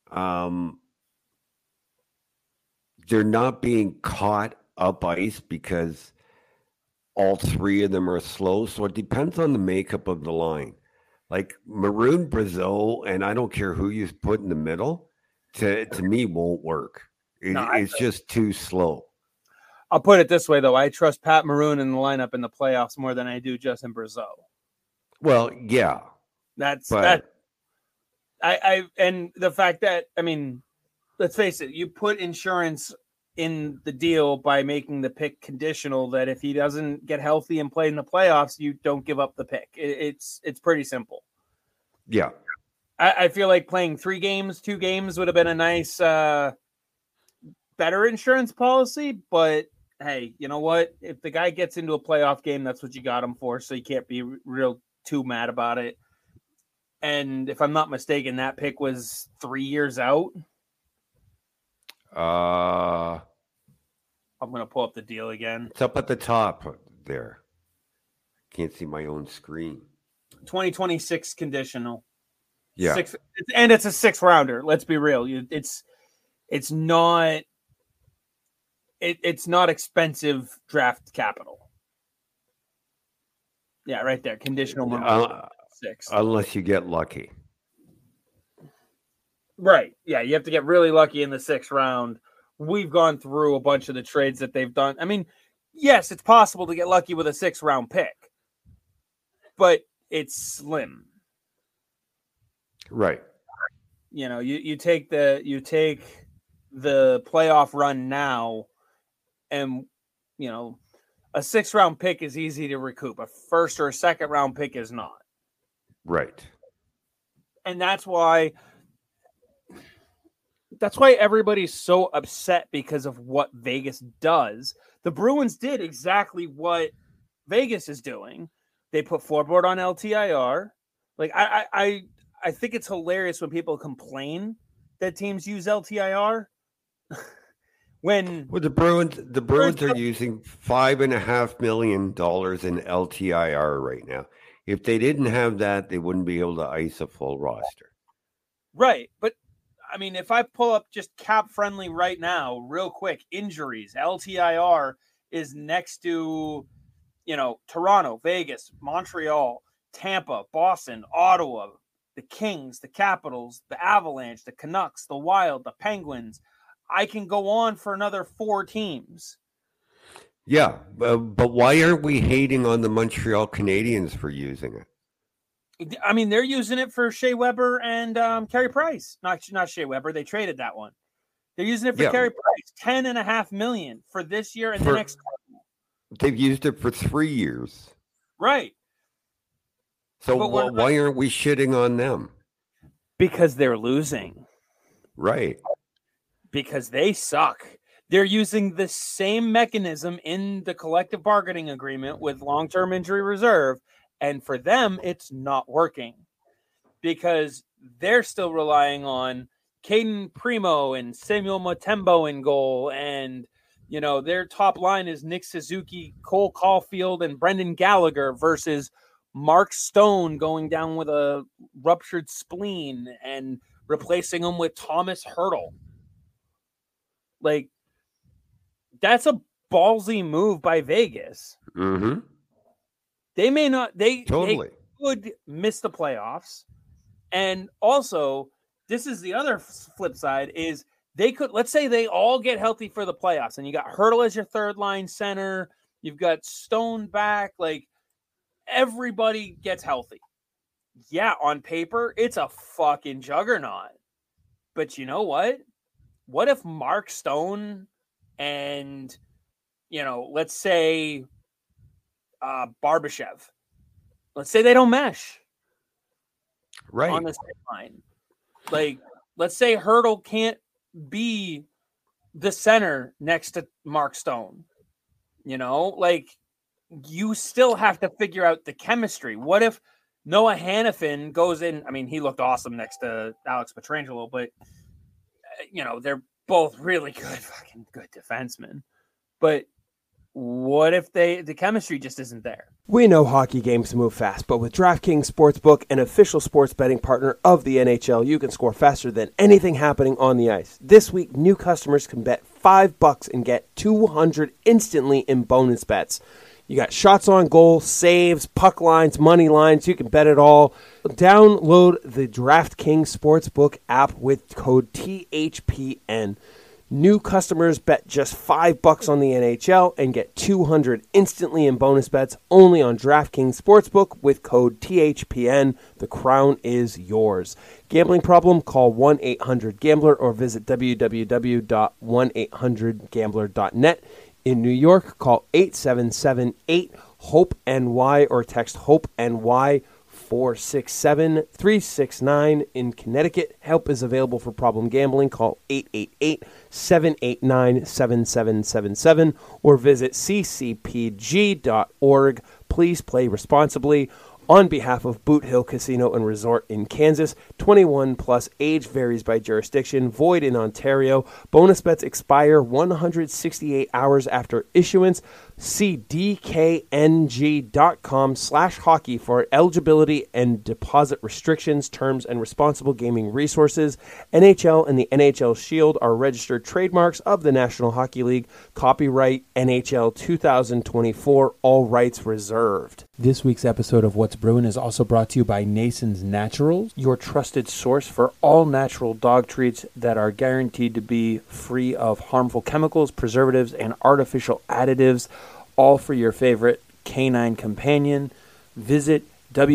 they're not being caught up ice because all three of them are slow. So it depends on the makeup of the line. Like Maroon, Brazeau, and I don't care who you put in the middle, to me won't work. It's just too slow. I'll put it this way, though. I trust Pat Maroon in the lineup in the playoffs more than I do Justin Brazeau. Well, yeah. That. And the fact that, I mean, let's face it, you put insurance in the deal by making the pick conditional that if he doesn't get healthy and play in the playoffs, you don't give up the pick. It's pretty simple. Yeah. I feel like playing 2 games would have been a nice, better insurance policy, but hey, you know what? If the guy gets into a playoff game, that's what you got him for. So you can't be real too mad about it. And if I'm not mistaken, that pick was 3 years out. I'm going to pull up the deal again. It's up at the top there. Can't see my own screen. 2026 conditional. Yeah. And it's a 6th rounder. Let's be real. It's not expensive draft capital. Yeah, right there. Conditional 6. Unless you get lucky. Right. Yeah, you have to get really lucky in the 6th round. We've gone through a bunch of the trades that they've done. I mean, yes, it's possible to get lucky with a 6th round pick, but it's slim. Right. You know, you take the playoff run now, and you know, a 6th round pick is easy to recoup. A 1st or a 2nd round pick is not. Right. And that's why everybody's so upset because of what Vegas does. The Bruins did exactly what Vegas is doing. They put floorboard on LTIR. Like I think it's hilarious when people complain that teams use LTIR. The Bruins are using $5.5 million in LTIR right now. If they didn't have that, they wouldn't be able to ice a full roster. Right. But I mean, if I pull up just cap friendly right now, real quick, injuries, LTIR is next to, you know, Toronto, Vegas, Montreal, Tampa, Boston, Ottawa, the Kings, the Capitals, the Avalanche, the Canucks, the Wild, the Penguins. I can go on for another 4 teams. Yeah, but why aren't we hating on the Montreal Canadiens for using it? I mean, they're using it for Shea Weber and Carey Price. Not Shea Weber. They traded that one. They're using it for Carey Price. $10.5 million for this year and the next. They've used it for 3 years. Right. So why aren't we shitting on them? Because they're losing. Right. Because they suck. They're using the same mechanism in the collective bargaining agreement with long-term injury reserve. And for them, it's not working because they're still relying on Caden Primo and Samuel Mutombo in goal. And, you know, their top line is Nick Suzuki, Cole Caulfield, and Brendan Gallagher versus Mark Stone going down with a ruptured spleen and replacing him with Thomas Hertl. Like, that's a ballsy move by Vegas. Mm-hmm. They may not, they could miss the playoffs. And also, this is the other flip side is they could, let's say they all get healthy for the playoffs and you got Hertl as your 3rd line center. You've got Stone back. Like, everybody gets healthy. Yeah, on paper, it's a fucking juggernaut. But you know what? What if Mark Stone and, you know, let's say Barbashev, let's say they don't mesh on the same line. Like, let's say Hertl can't be the center next to Mark Stone. You know, like, you still have to figure out the chemistry. What if Noah Hannafin goes in? I mean, he looked awesome next to Alex Pietrangelo, but, you know, they're both really fucking good defensemen. But what if the chemistry just isn't there? We know hockey games move fast, but with DraftKings Sportsbook, an official sports betting partner of the NHL, you can score faster than anything happening on the ice. This week, new customers can bet $5 and get $200 instantly in bonus bets. You got shots on goal, saves, puck lines, money lines. You can bet it all. Download the DraftKings Sportsbook app with code THPN. New customers bet just $5 on the NHL and get $200 instantly in bonus bets only on DraftKings Sportsbook with code THPN. The crown is yours. Gambling problem? Call 1-800-GAMBLER or visit www.1800gambler.net. In New York, call 877-8-HOPE-NY or text HOPE-NY 467-369. In Connecticut, help is available for problem gambling. Call 888-789-7777 or visit ccpg.org. Please play responsibly. On behalf of Boot Hill Casino and Resort in Kansas, 21 plus, age varies by jurisdiction, void in Ontario. Bonus bets expire 168 hours after issuance. See dkng.com/hockey for eligibility and deposit restrictions, terms, and responsible gaming resources. NHL and the NHL Shield are registered trademarks of the National Hockey League. Copyright NHL 2024, all rights reserved. This week's episode of What's Brewing is also brought to you by Nason's Naturals, your trusted source for all natural dog treats that are guaranteed to be free of harmful chemicals, preservatives, and artificial additives, all for your favorite canine companion. Visit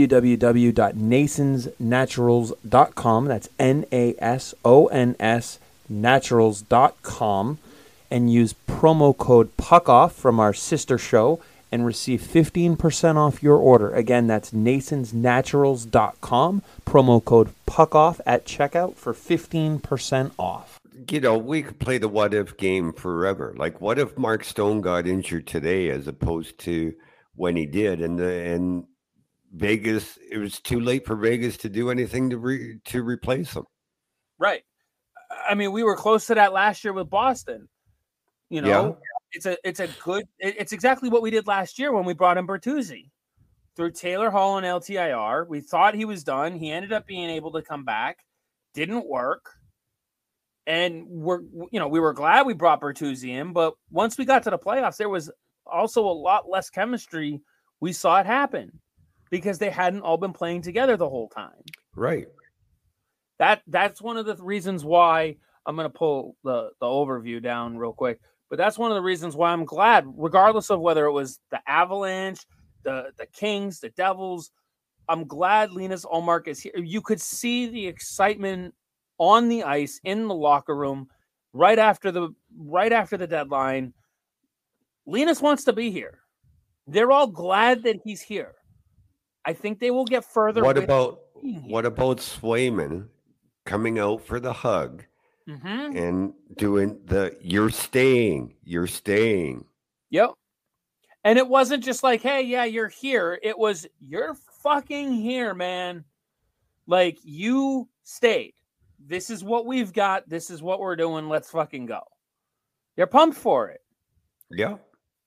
www.nasonsnaturals.com. That's NASONS naturals.com and use promo code PUCKOFF from our sister show and receive 15% off your order. Again, that's nasonsnaturals.com. Promo code PUCKOFF at checkout for 15% off. You know, we could play the what if game forever. Like, what if Mark Stone got injured today as opposed to when he did? And Vegas, it was too late for Vegas to do anything to replace him. Right. I mean, we were close to that last year with Boston. You know, it's exactly what we did last year when we brought in Bertuzzi through Taylor Hall and LTIR. We thought he was done. He ended up being able to come back. Didn't work. And we were glad we brought Bertuzzi in, but once we got to the playoffs, there was also a lot less chemistry. We saw it happen because they hadn't all been playing together the whole time. Right. That's one of the reasons why I'm going to pull the overview down real quick. But that's one of the reasons why I'm glad, regardless of whether it was the Avalanche, the Kings, the Devils, I'm glad Linus Ullmark is here. You could see the excitement on the ice in the locker room right after the deadline. Linus wants to be here. They're all glad that he's here. I think they will get further. What about Swayman coming out for the hug and doing the you're staying. Yep. And it wasn't just like, hey, yeah, you're here. It was, you're fucking here, man. Like, you stayed. This is what we've got. This is what we're doing. Let's fucking go. They're pumped for it. Yeah.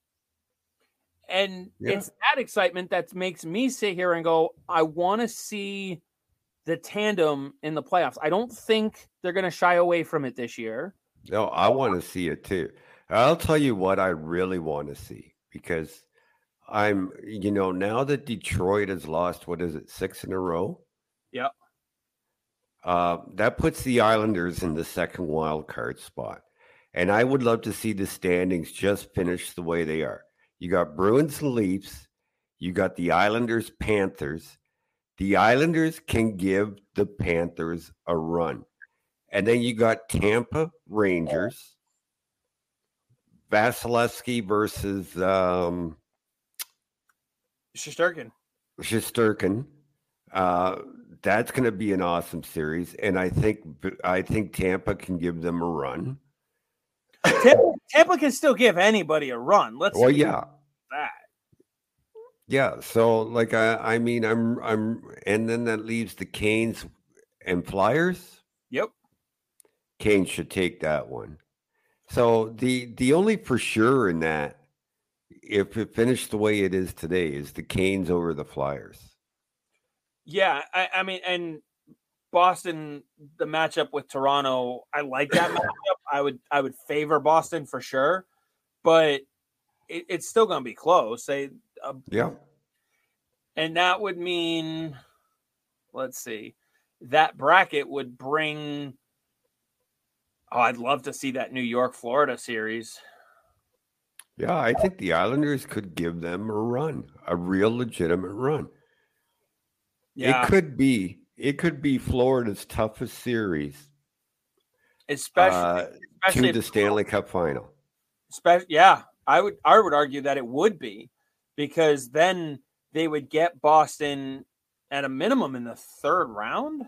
And it's that excitement that makes me sit here and go, I want to see the tandem in the playoffs. I don't think they're going to shy away from it this year. No, I want to see it too. I'll tell you what I really want to see, because now that Detroit has lost, 6 in a row? Yep. That puts the Islanders in the second wild card spot. And I would love to see the standings just finish the way they are. You got Bruins and Leafs. You got the Islanders, Panthers. The Islanders can give the Panthers a run. And then you got Tampa, Rangers. Vasilevsky versus Shesterkin. That's going to be an awesome series, and I think Tampa can give them a run. Tampa can still give anybody a run. That. Yeah. So, like, I'm, and then that leaves the Canes and Flyers. Yep. Canes should take that one. So the only for sure in that, if it finished the way it is today, is the Canes over the Flyers. Yeah, I mean, and Boston, the matchup with Toronto, I like that matchup. I would favor Boston for sure, but it's still going to be close. Yeah. And that would mean, let's see, that bracket would bring. Oh, I'd love to see that New York, Florida series. Yeah, I think the Islanders could give them a run, a real legitimate run. Yeah. It could be Florida's toughest series, especially to the Stanley Cup final. Yeah, I would argue that it would be, because then they would get Boston at a minimum in the third round.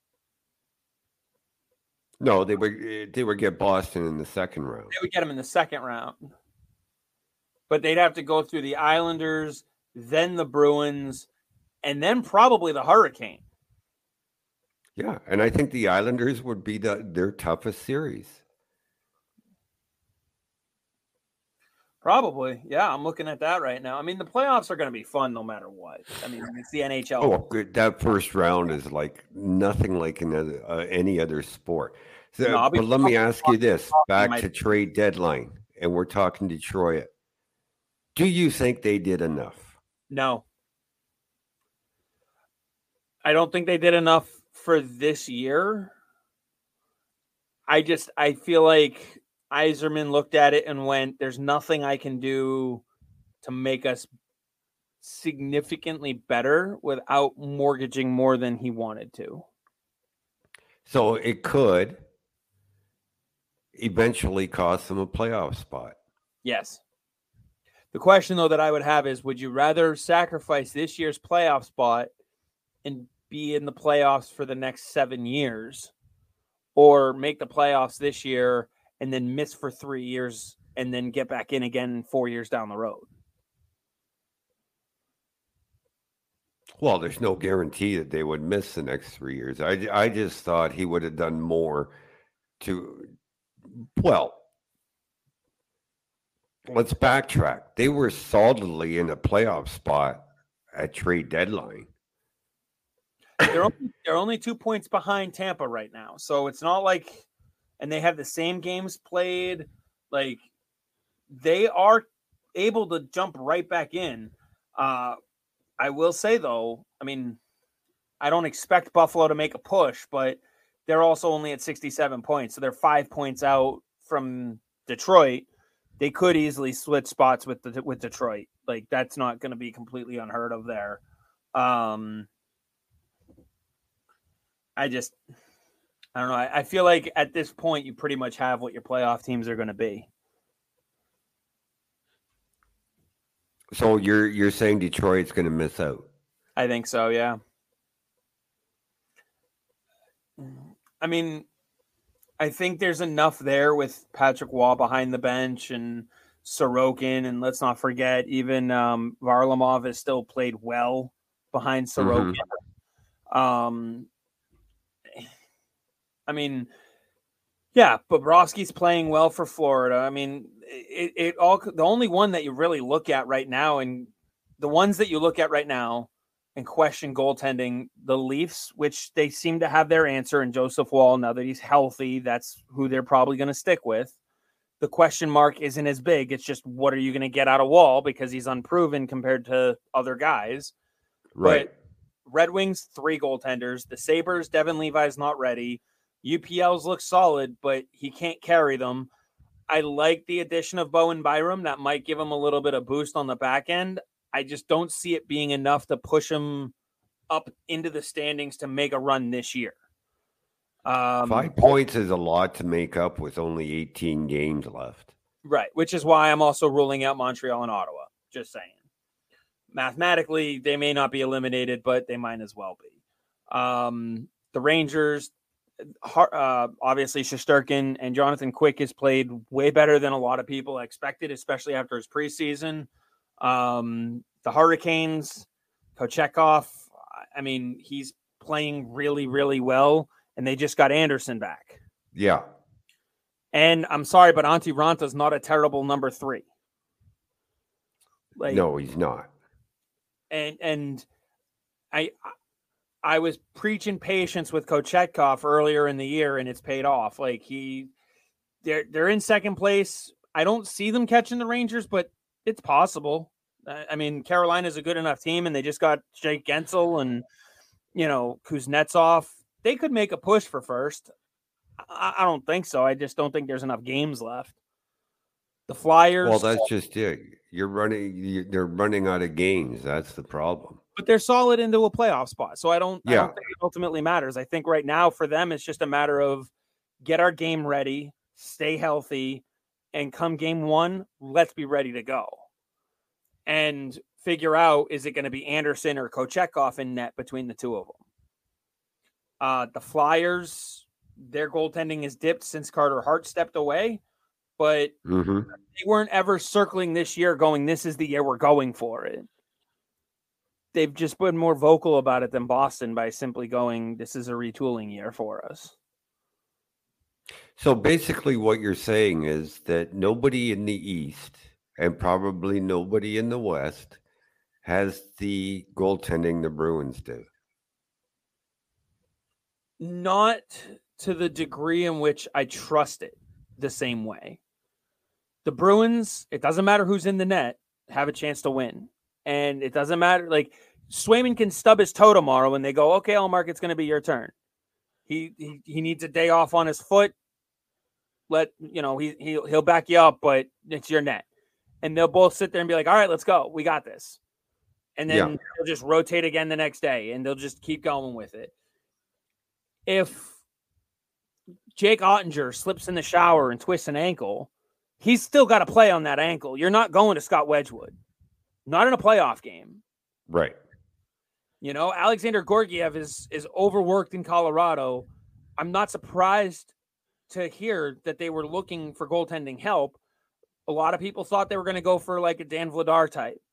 No, they would get Boston in the second round. They would get them in the second round. But they'd have to go through the Islanders, then the Bruins, and then probably the Hurricane. Yeah, and I think the Islanders would be their toughest series. Probably. Yeah, I'm looking at that right now. I mean, the playoffs are going to be fun no matter what. I mean, it's the NHL. Oh, good. That first round is like nothing like any other sport. So, no, but let me ask you this, back to trade deadline, and we're talking Detroit. Do you think they did enough? No. I don't think they did enough for this year. I feel like Yzerman looked at it and went, there's nothing I can do to make us significantly better without mortgaging more than he wanted to. So it could eventually cost them a playoff spot. Yes. The question, though, that I would have is, would you rather sacrifice this year's playoff spot and be in the playoffs for the next 7 years, or make the playoffs this year and then miss for 3 years and then get back in again 4 years down the road? Well, there's no guarantee that they would miss the next 3 years. I just thought he would have done more to, well, let's backtrack. They were solidly in a playoff spot at trade deadline. They're only 2 points behind Tampa right now. So it's not like, and they have the same games played. Like, they are able to jump right back in. I will say, though, I mean, I don't expect Buffalo to make a push, but they're also only at 67 points. So they're 5 points out from Detroit. They could easily split spots with Detroit. Like, that's not going to be completely unheard of there. I don't know. I feel like at this point, you pretty much have what your playoff teams are going to be. So you're saying Detroit's going to miss out? I think so, yeah. I mean, I think there's enough there with Patrick Waugh behind the bench and Sorokin, and let's not forget, even Varlamov has still played well behind Sorokin. Mm-hmm. I mean, yeah, Bobrovsky's playing well for Florida. I mean, the only one that you really look at right now, and the ones that you look at right now and question goaltending, the Leafs, which they seem to have their answer in Joseph Woll. Now that he's healthy, that's who they're probably going to stick with. The question mark isn't as big. It's just, what are you going to get out of Woll, because he's unproven compared to other guys. Right. But Red Wings, 3 goaltenders. The Sabres, Devin Levi's not ready. UPLs look solid, but he can't carry them. I like the addition of Bowen Byram. That might give him a little bit of boost on the back end. I just don't see it being enough to push him up into the standings to make a run this year. 5 points is a lot to make up with only 18 games left. Right, which is why I'm also ruling out Montreal and Ottawa. Just saying. Mathematically, they may not be eliminated, but they might as well be. The Rangers, obviously Shesterkin and Jonathan Quick has played way better than a lot of people expected, especially after his preseason. The Hurricanes, Kochetkov, I mean, he's playing really, really well, and they just got Anderson back. Yeah. And I'm sorry, but Antti Ranta's not a terrible number 3. Like, no, he's not. And I was preaching patience with Kochetkov earlier in the year, and it's paid off. Like they're in second place. I don't see them catching the Rangers, but it's possible. I mean, Carolina's a good enough team, and they just got Jake Gensel and Kuznetsov. They could make a push for first. I don't think so. I just don't think there's enough games left. The Flyers. Well, that's just it. They're running out of games. That's the problem. But they're solid into a playoff spot. So I don't think it ultimately matters. I think right now for them, it's just a matter of get our game ready, stay healthy, and come game 1, let's be ready to go. And figure out, is it going to be Anderson or Kochetkov in net between the two of them? The Flyers, their goaltending has dipped since Carter Hart stepped away, but they weren't ever circling this year going, this is the year we're going for it. They've just been more vocal about it than Boston by simply going, this is a retooling year for us. So basically what you're saying is that nobody in the East and probably nobody in the West has the goaltending the Bruins do. Not to the degree in which I trust it the same way. The Bruins, it doesn't matter who's in the net, have a chance to win. And it doesn't matter. Like, Swayman can stub his toe tomorrow and they go, okay, Ullmark, it's going to be your turn. He needs a day off on his foot. He'll back you up, but it's your net. And they'll both sit there and be like, all right, let's go. We got this. And then they'll just rotate again the next day and they'll just keep going with it. If Jake Ottinger slips in the shower and twists an ankle, he's still got to play on that ankle. You're not going to Scott Wedgwood. Not in a playoff game. Right. Alexander Georgiev is overworked in Colorado. I'm not surprised to hear that they were looking for goaltending help. A lot of people thought they were going to go for like a Dan Vladar type.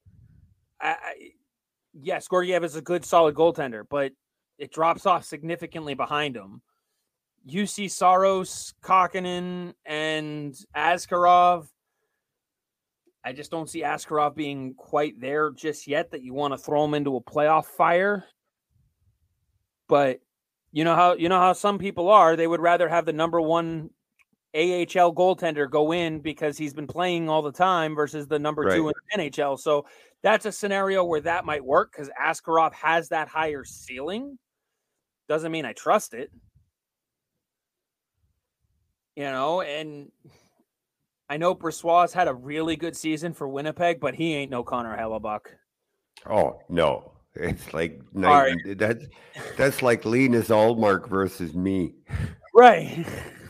Yes, Georgiev is a good, solid goaltender, but it drops off significantly behind him. UC Saros, Kakkonen, and Askarov. I just don't see Askarov being quite there just yet that you want to throw him into a playoff fire. But you know how some people are. They would rather have the number 1 AHL goaltender go in because he's been playing all the time versus the number 2 in the NHL. So that's a scenario where that might work because Askarov has that higher ceiling. Doesn't mean I trust it. And I know Bressois had a really good season for Winnipeg, but he ain't no Connor Hellebuck. Oh, no. It's like that's like Linus Ullmark versus me. Right.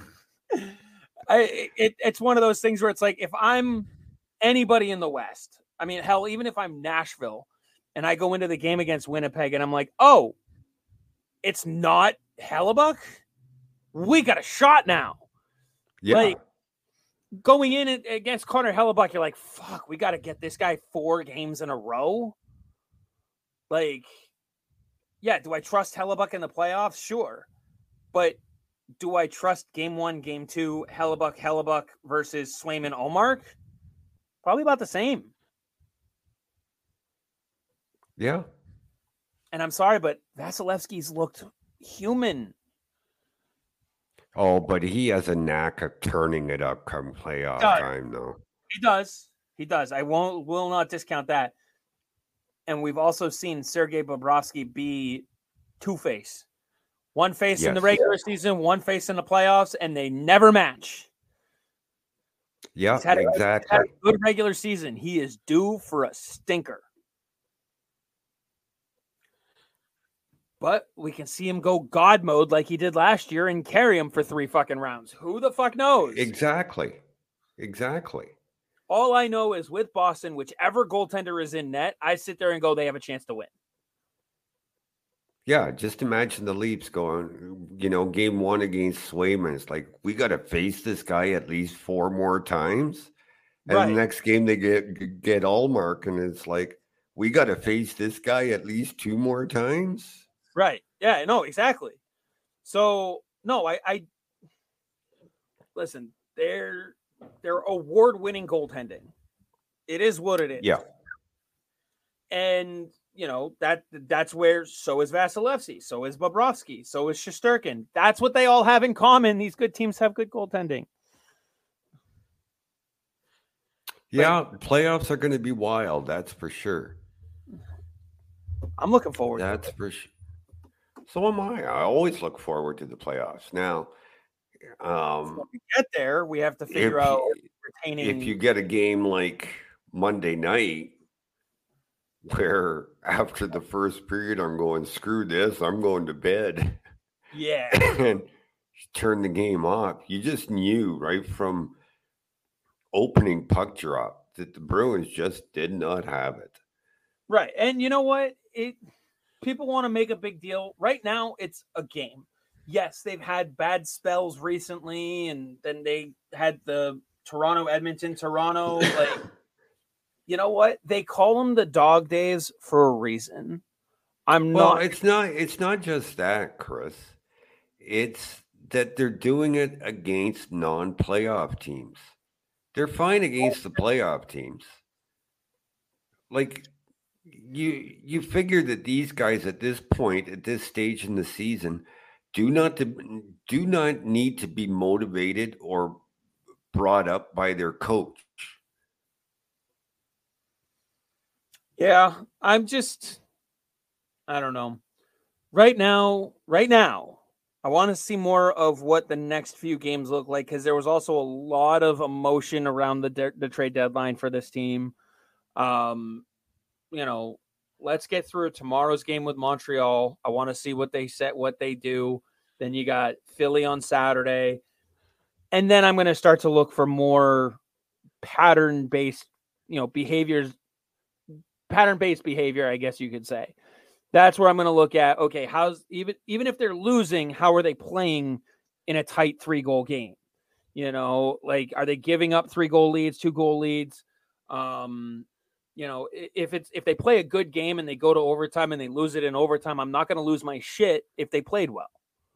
It's one of those things where it's like, if I'm anybody in the West, I mean, hell, even if I'm Nashville and I go into the game against Winnipeg and I'm like, oh, it's not Hellebuck? We got a shot now. Yeah. Like, going in against Connor Hellebuck, you're like, fuck, we got to get this guy 4 games in a row. Like, yeah, do I trust Hellebuck in the playoffs? Sure. But do I trust game 1, game 2, Hellebuck versus Swayman Ullmark? Probably about the same. Yeah. And I'm sorry, but Vasilevsky's looked human. Oh, but he has a knack of turning it up come playoff time, though. He does. I will not discount that. And we've also seen Sergei Bobrovsky be two-face. One face in the regular season, one face in the playoffs, and they never match. Yeah, exactly. He's had a good regular season. He is due for a stinker. But we can see him go God mode like he did last year and carry him for 3 fucking rounds. Who the fuck knows? Exactly. All I know is with Boston, whichever goaltender is in net, I sit there and go, they have a chance to win. Yeah, just imagine the Leafs going, game 1 against Swayman. It's like, we got to face this guy at least 4 more times. And the next game they get Ullmark, and it's like, we got to face this guy at least 2 more times. Right. Yeah, no, exactly. So, no, I listen, they're award-winning goaltending. It is what it is. Yeah. And, that's where so is Vasilevsky, so is Bobrovsky, so is Shesterkin. That's what they all have in common. These good teams have good goaltending. Yeah, playoffs are going to be wild. That's for sure. I'm looking forward That's to it. for sure. So am I. I always look forward to the playoffs. Now, When we get there, we have to figure out retaining. If you get a game like Monday night, where after the first period I'm going, screw this, I'm going to bed. Yeah. And turn the game off. You just knew right from opening puck drop that the Bruins just did not have it. Right. And you know what? People want to make a big deal. Right now, it's a game. Yes, they've had bad spells recently, and then they had the Toronto. Like, you know what? They call them the dog days for a reason. It's not just that, Chris. It's that they're doing it against non-playoff teams. They're fine against the playoff teams. Like, you figure that these guys at this point, at this stage in the season, do not need to be motivated or brought up by their coach. Yeah, I don't know. Right now, I want to see more of what the next few games look like, because there was also a lot of emotion around the trade deadline for this team. Let's get through tomorrow's game with Montreal. I want to see what they do. Then you got Philly on Saturday. And then I'm going to start to look for more pattern-based, behaviors, pattern-based behavior, I guess you could say. That's where I'm going to look at, okay, how's even if they're losing, how are they playing in a tight 3-goal game? Like, are they giving up 3-goal leads, 2-goal leads? If they play a good game and they go to overtime and they lose it in overtime, I'm not going to lose my shit if they played well.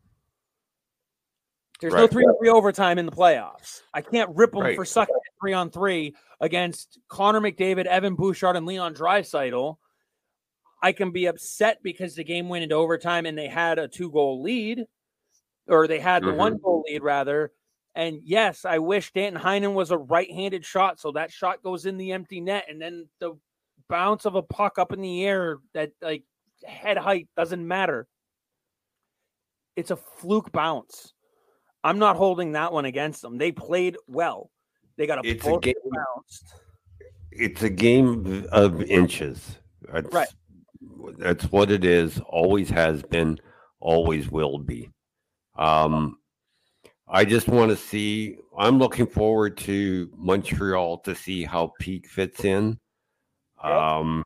There's no 3-on-3 overtime in the playoffs. I can't rip them for sucking at 3-on-3 against Connor McDavid, Evan Bouchard, and Leon Draisaitl. I can be upset because the game went into overtime and they had a 2-goal lead, or they had the 1-goal lead rather. And yes, I wish Danton Heinen was a right-handed shot, so that shot goes in the empty net, and then the bounce of a puck up in the air that, like, head height doesn't matter. It's a fluke bounce. I'm not holding that one against them. They played well. They got a bounce. It's a game of inches. That's what it is. Always has been. Always will be. I just want to see. I'm looking forward to Montreal to see how Peak fits in. From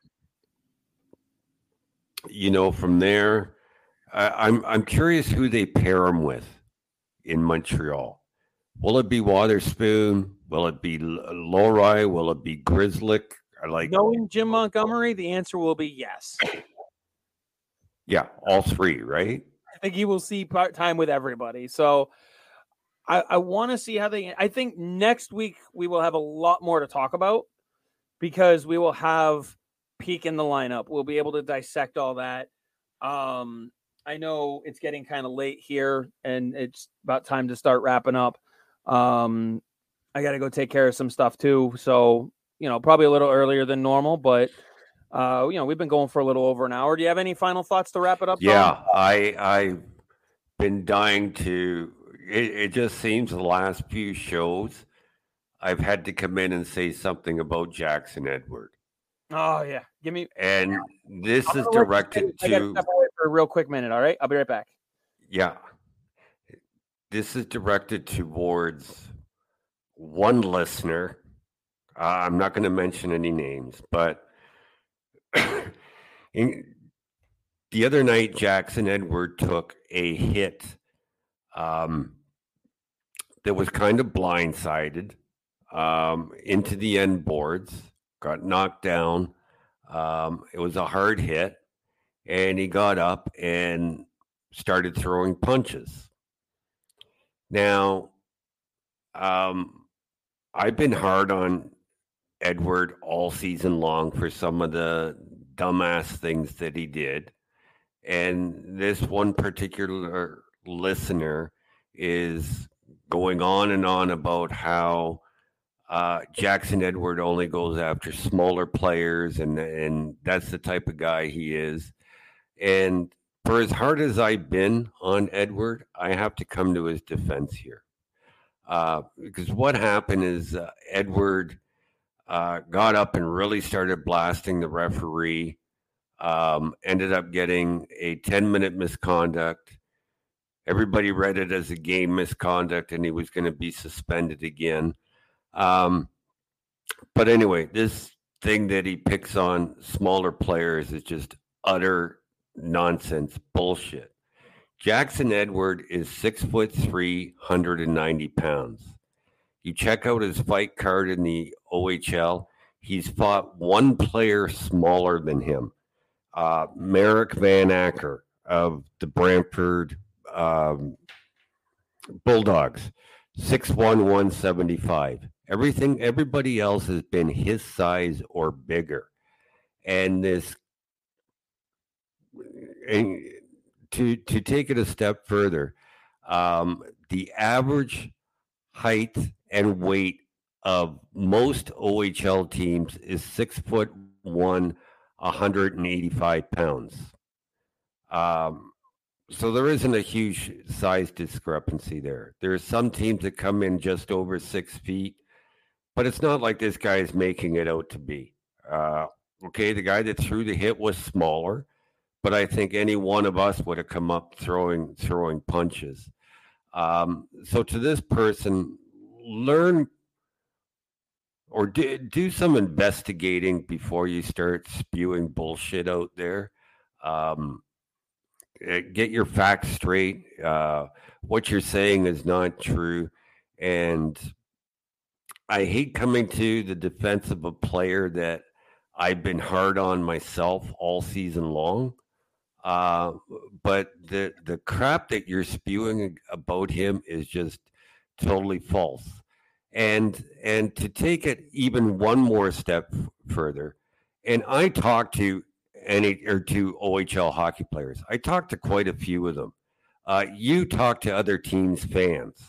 there, I'm curious who they pair him with in Montreal. Will it be Waterspoon? Will it be Lowry? Will it be Grzelcyk? Knowing Jim Montgomery, the answer will be yes. Yeah, all three, right? I think he will see time with everybody. So I want to see how I think next week we will have a lot more to talk about, because we will have Peak in the lineup. We'll be able to dissect all that. I know it's getting kind of late here and it's about time to start wrapping up. I got to go take care of some stuff too. So, probably a little earlier than normal, but we've been going for a little over an hour. Do you have any final thoughts to wrap it up? Yeah, Tom? I've been dying to. It just seems the last few shows I've had to come in and say something about Jackson Edward. Oh yeah, give me. And this is directed to. I got to step away for a real quick minute. All right, I'll be right back. Yeah, this is directed towards one listener. I'm not going to mention any names, but the other night, Jackson Edward took a hit that was kind of blindsided into the end boards, got knocked down. It was a hard hit, and he got up and started throwing punches. Now, I've been hard on Edward all season long for some of the dumbass things that he did. And this one particular listener is going on and on about how Jackson Edward only goes after smaller players, and that's the type of guy he is. And for as hard as I've been on Edward, I have to come to his defense here. Because what happened is Edward got up and really started blasting the referee, ended up getting a 10-minute misconduct. Everybody read it as a game misconduct, and he was going to be suspended again. But anyway, this thing that he picks on smaller players is just utter nonsense bullshit. Jackson Edward is 6'3", 190 pounds. You check out his fight card in the OHL. He's fought one player smaller than him, Merrick Van Acker of the Brantford Bulldogs, 6'1", 175. Everybody else has been his size or bigger. And to take it a step further, the average height and weight of most OHL teams is 6'1", 185 pounds. So there isn't a huge size discrepancy there. There are some teams that come in just over 6 feet, but it's not like this guy is making it out to be. Okay, the guy that threw the hit was smaller, but I think any one of us would have come up throwing punches. So to this person, learn or do some investigating before you start spewing bullshit out there. Get your facts straight. What you're saying is not true. And I hate coming to the defense of a player that I've been hard on myself all season long. But the crap that you're spewing about him is just totally false. And to take it even one more step further, and I talked to two OHL hockey players. I talked to quite a few of them. You talk to other teams' fans.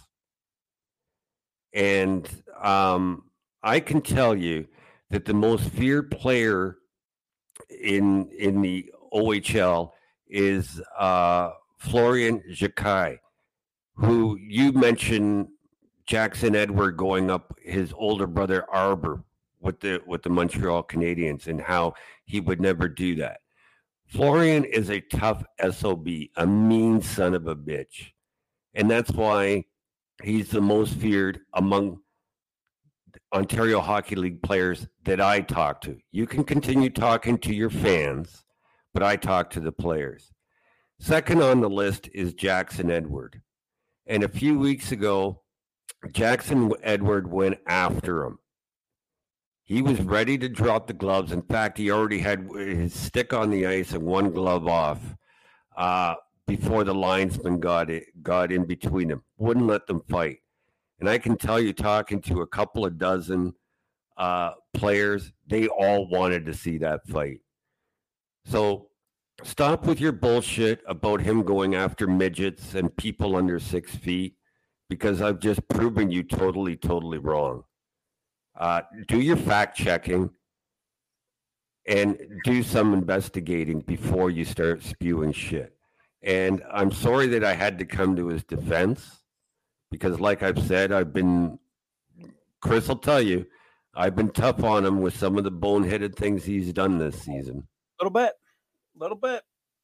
And I can tell you that the most feared player in the OHL is Florian Jacquet, who you mentioned Jackson Edward going up his older brother Arbor with the Montreal Canadiens and how he would never do that. Florian is a tough SOB, a mean son of a bitch. And that's why he's the most feared among Ontario Hockey League players that I talk to. You can continue talking to your fans, but I talk to the players. Second on the list is Jackson Edward. And a few weeks ago, Jackson Edward went after him. He was ready to drop the gloves. In fact, he already had his stick on the ice and one glove off before the linesman got in between them. Wouldn't let them fight. And I can tell you, talking to a couple of dozen players, they all wanted to see that fight. So stop with your bullshit about him going after midgets and people under 6 feet, because I've just proven you totally, totally wrong. Do your fact checking and do some investigating before you start spewing shit. And I'm sorry that I had to come to his defense, because like I've said, Chris will tell you, I've been tough on him with some of the boneheaded things he's done this season. A little bit.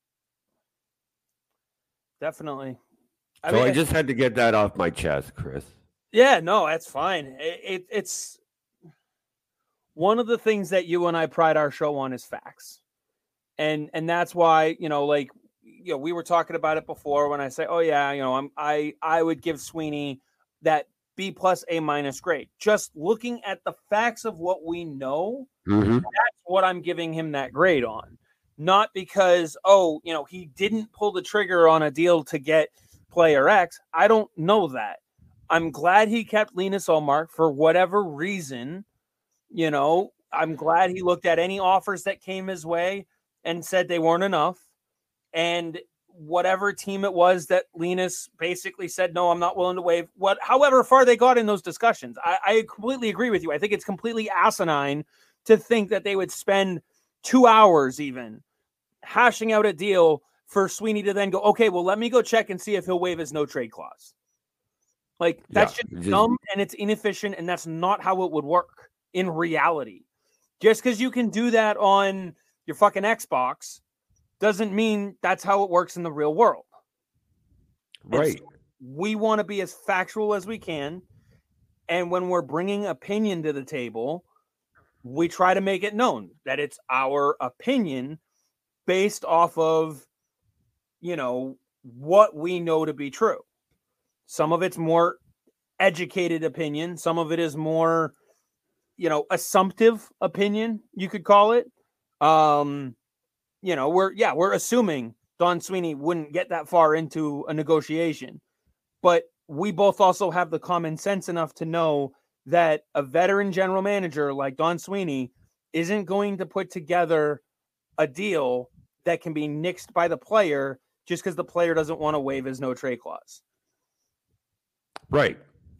Definitely. I just had to get that off my chest, Chris. Yeah, no, that's fine. It's one of the things that you and I pride our show on is facts. And that's why, we were talking about it before when I say, oh yeah, I would give Sweeney that B+ A- grade. Just looking at the facts of what we know, That's what I'm giving him that grade on. Not because, he didn't pull the trigger on a deal to get player X. I don't know that. I'm glad he kept Linus Ullmark for whatever reason. You know, I'm glad he looked at any offers that came his way and said they weren't enough. And whatever team it was that Linus basically said, no, I'm not willing to waive, however far they got in those discussions. I completely agree with you. I think it's completely asinine to think that they would spend 2 hours even hashing out a deal for Sweeney to then go, okay, well, let me go check and see if he'll waive his no trade clause. Like, that's just dumb and it's inefficient, and that's not how it would work in reality. Just because you can do that on your fucking Xbox doesn't mean that's how it works in the real world. Right. So we want to be as factual as we can. And when we're bringing opinion to the table, we try to make it known that it's our opinion based off of, you know, what we know to be true. Some of it's more educated opinion. Some of it is more, you know, assumptive opinion, you could call it. You know, we're assuming Don Sweeney wouldn't get that far into a negotiation, but we both also have the common sense enough to know that a veteran general manager like Don Sweeney isn't going to put together a deal that can be nixed by the player just because the player doesn't want to waive his no trade clause. Right.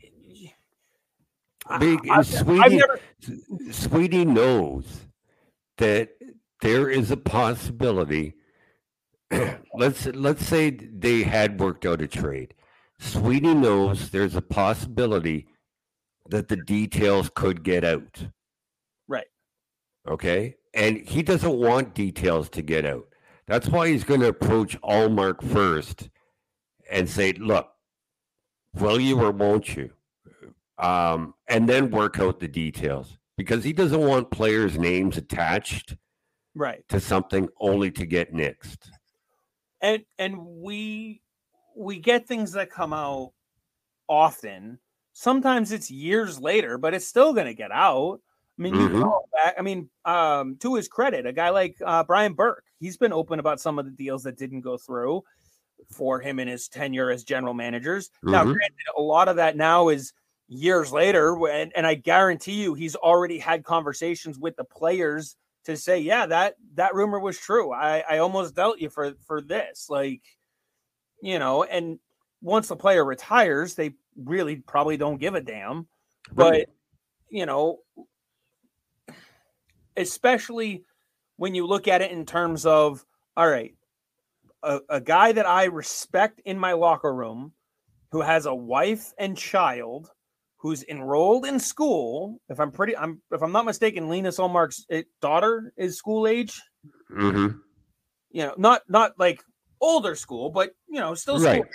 Sweeney knows that there is a possibility. Let's say they had worked out a trade. Sweeney knows there's a possibility that the details could get out. Right. Okay. And he doesn't want details to get out. That's why he's going to approach Ullmark first and say, look, will you or won't you? And then work out the details, because he doesn't want players' names attached to something only to get nixed. And we get things that come out often. Sometimes it's years later, but it's still going to get out. I mean, you go back. I mean, to his credit, a guy like Brian Burke, he's been open about some of the deals that didn't go through for him in his tenure as general managers. Now, granted, a lot of that now is years later, and I guarantee you he's already had conversations with the players to say, yeah, that rumor was true. I almost dealt you for this. Like, you know, and once the player retires, they really probably don't give a damn. But, you know, especially when you look at it in terms of, all right, a guy that I respect in my locker room who has a wife and child who's enrolled in school. If I'm not mistaken, Linus Ullmark's daughter is school age. You know, not like older school, but you know, still school.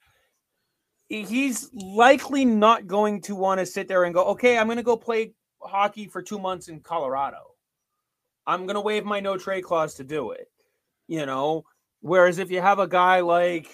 He's likely not going to want to sit there and go, okay, I'm going to go play hockey for 2 months in Colorado. I'm going to waive my no trade clause to do it. You know, whereas if you have a guy like,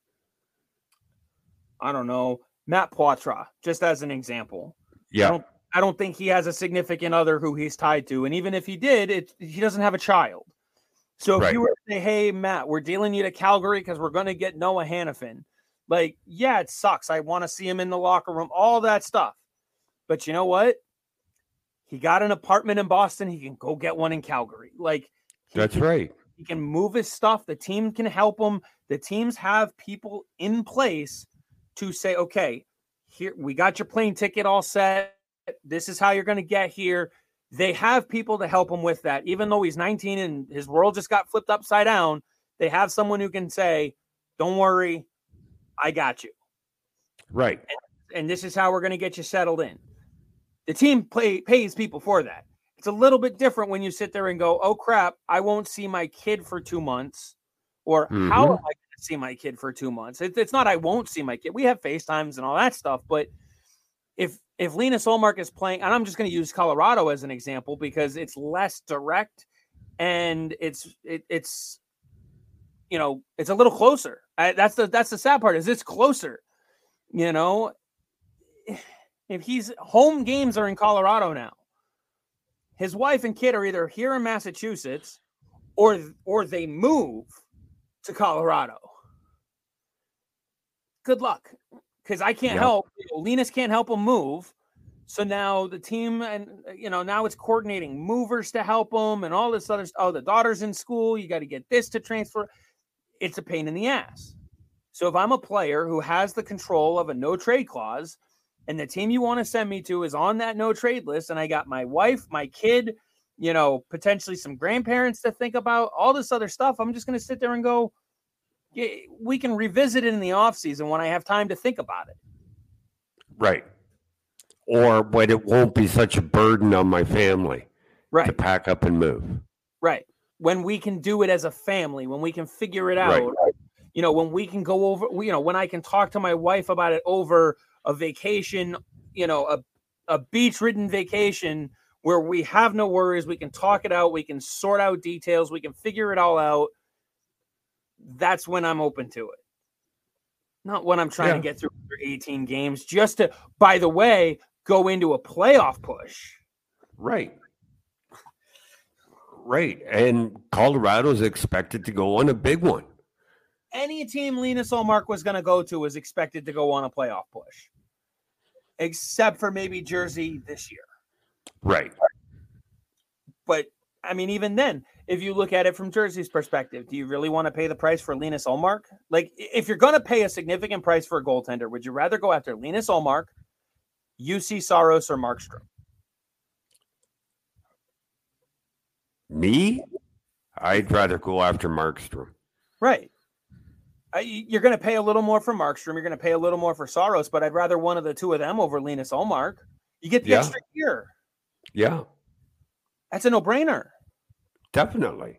I don't know, Matt Poitras, just as an example. Yeah. I don't think he has a significant other who he's tied to. And even if he did, he doesn't have a child. So if you were to say, hey, Matt, we're dealing you to Calgary because we're going to get Noah Hannafin. Like, yeah, it sucks. I want to see him in the locker room, all that stuff. But you know what? He got an apartment in Boston. He can go get one in Calgary. Like, that's right. He can move his stuff. The team can help him. The teams have people in place to say, okay, here, we got your plane ticket all set. This is how you're going to get here. They have people to help him with that. Even though he's 19 and his world just got flipped upside down, they have someone who can say, don't worry, I got you. Right. And this is how we're going to get you settled in. The team pays people for that. It's a little bit different when you sit there and go, oh, crap, I won't see my kid for 2 months. Or how am I going to see my kid for 2 months? It's not I won't see my kid. We have FaceTimes and all that stuff. But if Linus Ullmark is playing, and I'm just going to use Colorado as an example because it's less direct and it's you know, it's a little closer. That's the sad part is it's closer. You know, if he's home games are in Colorado now, his wife and kid are either here in Massachusetts or they move to Colorado. Good luck, because I can't help Linus can't help him move. So now the team, and now it's coordinating movers to help them and all this other stuff. Oh, the daughter's in school. You got to get this to transfer. It's a pain in the ass. So if I'm a player who has the control of a no trade clause, and the team you want to send me to is on that no trade list, and I got my wife, my kid, potentially some grandparents to think about, all this other stuff, I'm just going to sit there and go, yeah, we can revisit it in the offseason when I have time to think about it. Right. Or when it won't be such a burden on my family to pack up and move. Right. When we can do it as a family, when we can figure it out, when we can go over, when I can talk to my wife about it over a vacation, a beach-ridden vacation where we have no worries. We can talk it out. We can sort out details. We can figure it all out. That's when I'm open to it. Not when I'm trying to get through 18 games just to, by the way, go into a playoff push. Right. And Colorado's expected to go on a big one. Any team Linus Ullmark was going to go to was expected to go on a playoff push. Except for maybe Jersey this year. Right. But, I mean, even then, if you look at it from Jersey's perspective, do you really want to pay the price for Linus Ullmark? Like, if you're going to pay a significant price for a goaltender, would you rather go after Linus Ullmark, UC Saros, or Markstrom? Me? I'd rather go after Markstrom. Right. You're going to pay a little more for Markstrom. You're going to pay a little more for Saros, but I'd rather one of the two of them over Linus Ullmark. You get the extra year. Yeah. That's a no-brainer. Definitely.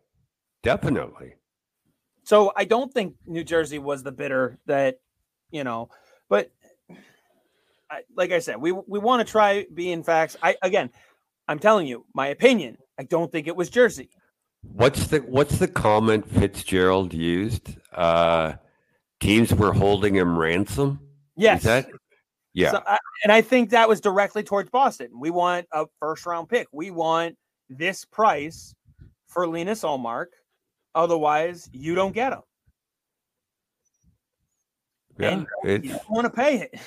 So I don't think New Jersey was the bidder that, but like I said, we want to try being facts. I'm telling you, my opinion, I don't think it was Jersey. What's the comment Fitzgerald used? Teams were holding him ransom. Yes. Is that? Yeah. So, and I think that was directly towards Boston. We want a first-round pick. We want this price for Linus Ullmark. Otherwise, you don't get him. Yeah, and you don't want to pay it.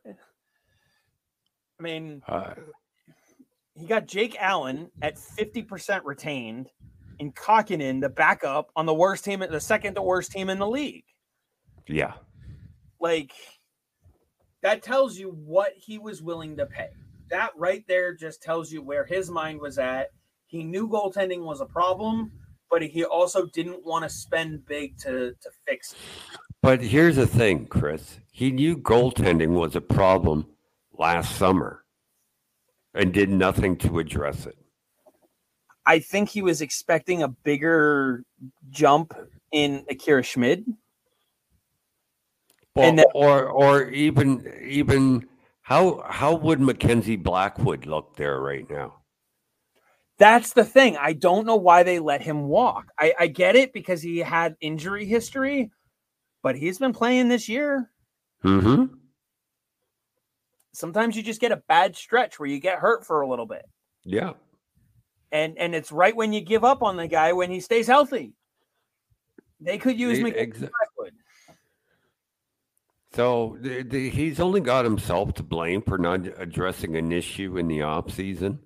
I mean, he got Jake Allen at 50% retained and Kokkonen, the backup, on the second to worst team in the league. Yeah. Like, that tells you what he was willing to pay. That right there just tells you where his mind was at. He knew goaltending was a problem, but he also didn't want to spend big to fix it. But here's the thing, Chris. He knew goaltending was a problem last summer and did nothing to address it. I think he was expecting a bigger jump in Akira Schmid. Well, or even how would Mackenzie Blackwood look there right now? That's the thing. I don't know why they let him walk. I get it because he had injury history, but he's been playing this year. Mm-hmm. Sometimes you just get a bad stretch where you get hurt for a little bit. Yeah. And it's right when you give up on the guy when he stays healthy. They could use Mackenzie Blackwood. So he's only got himself to blame for not addressing an issue in the offseason.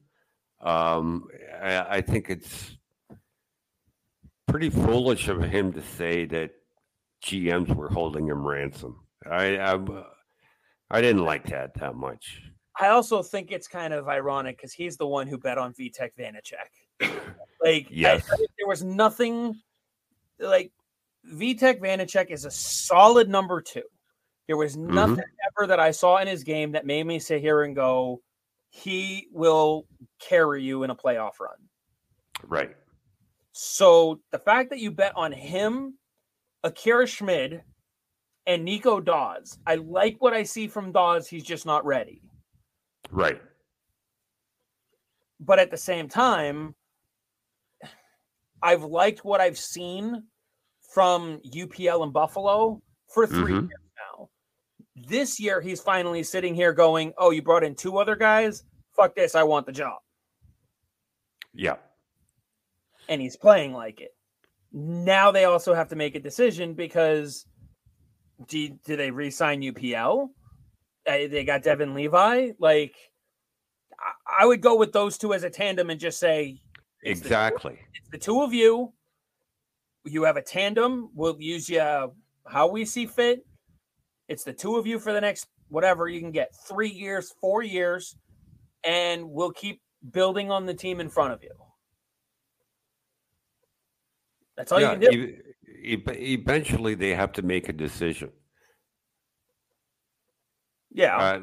I think it's pretty foolish of him to say that GMs were holding him ransom. I didn't like that much. I also think it's kind of ironic because he's the one who bet on Vitek Vanacek. Like, yes. There was nothing like Vitek Vanacek is a solid number 2. There was nothing ever that I saw in his game that made me sit here and go, he will carry you in a playoff run. Right. So the fact that you bet on him, Akira Schmid, and Nico Dawes, I like what I see from Dawes. He's just not ready. Right. But at the same time, I've liked what I've seen from UPL and Buffalo for 3 years now. This year, he's finally sitting here going, oh, you brought in 2 other guys? Fuck this, I want the job. Yeah. And he's playing like it. Now they also have to make a decision because do they re-sign UPL? They got Devin Levi. Like, I would go with those two as a tandem and just say, exactly. It's the two of you. You have a tandem. We'll use you how we see fit. It's the two of you for the next whatever you can get, 3 years, 4 years, and we'll keep building on the team in front of you. That's all you can do. Eventually, they have to make a decision. Yeah.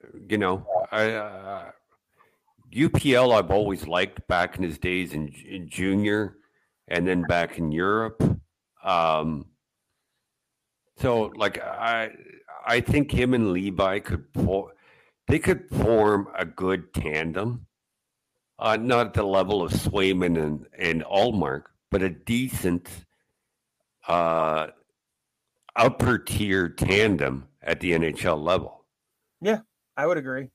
UPL I've always liked back in his days in junior and then back in Europe. So, like, I think him and Levi could form a good tandem. Not at the level of Swayman and Allmark, but a decent upper tier tandem at the NHL level. Yeah, I would agree.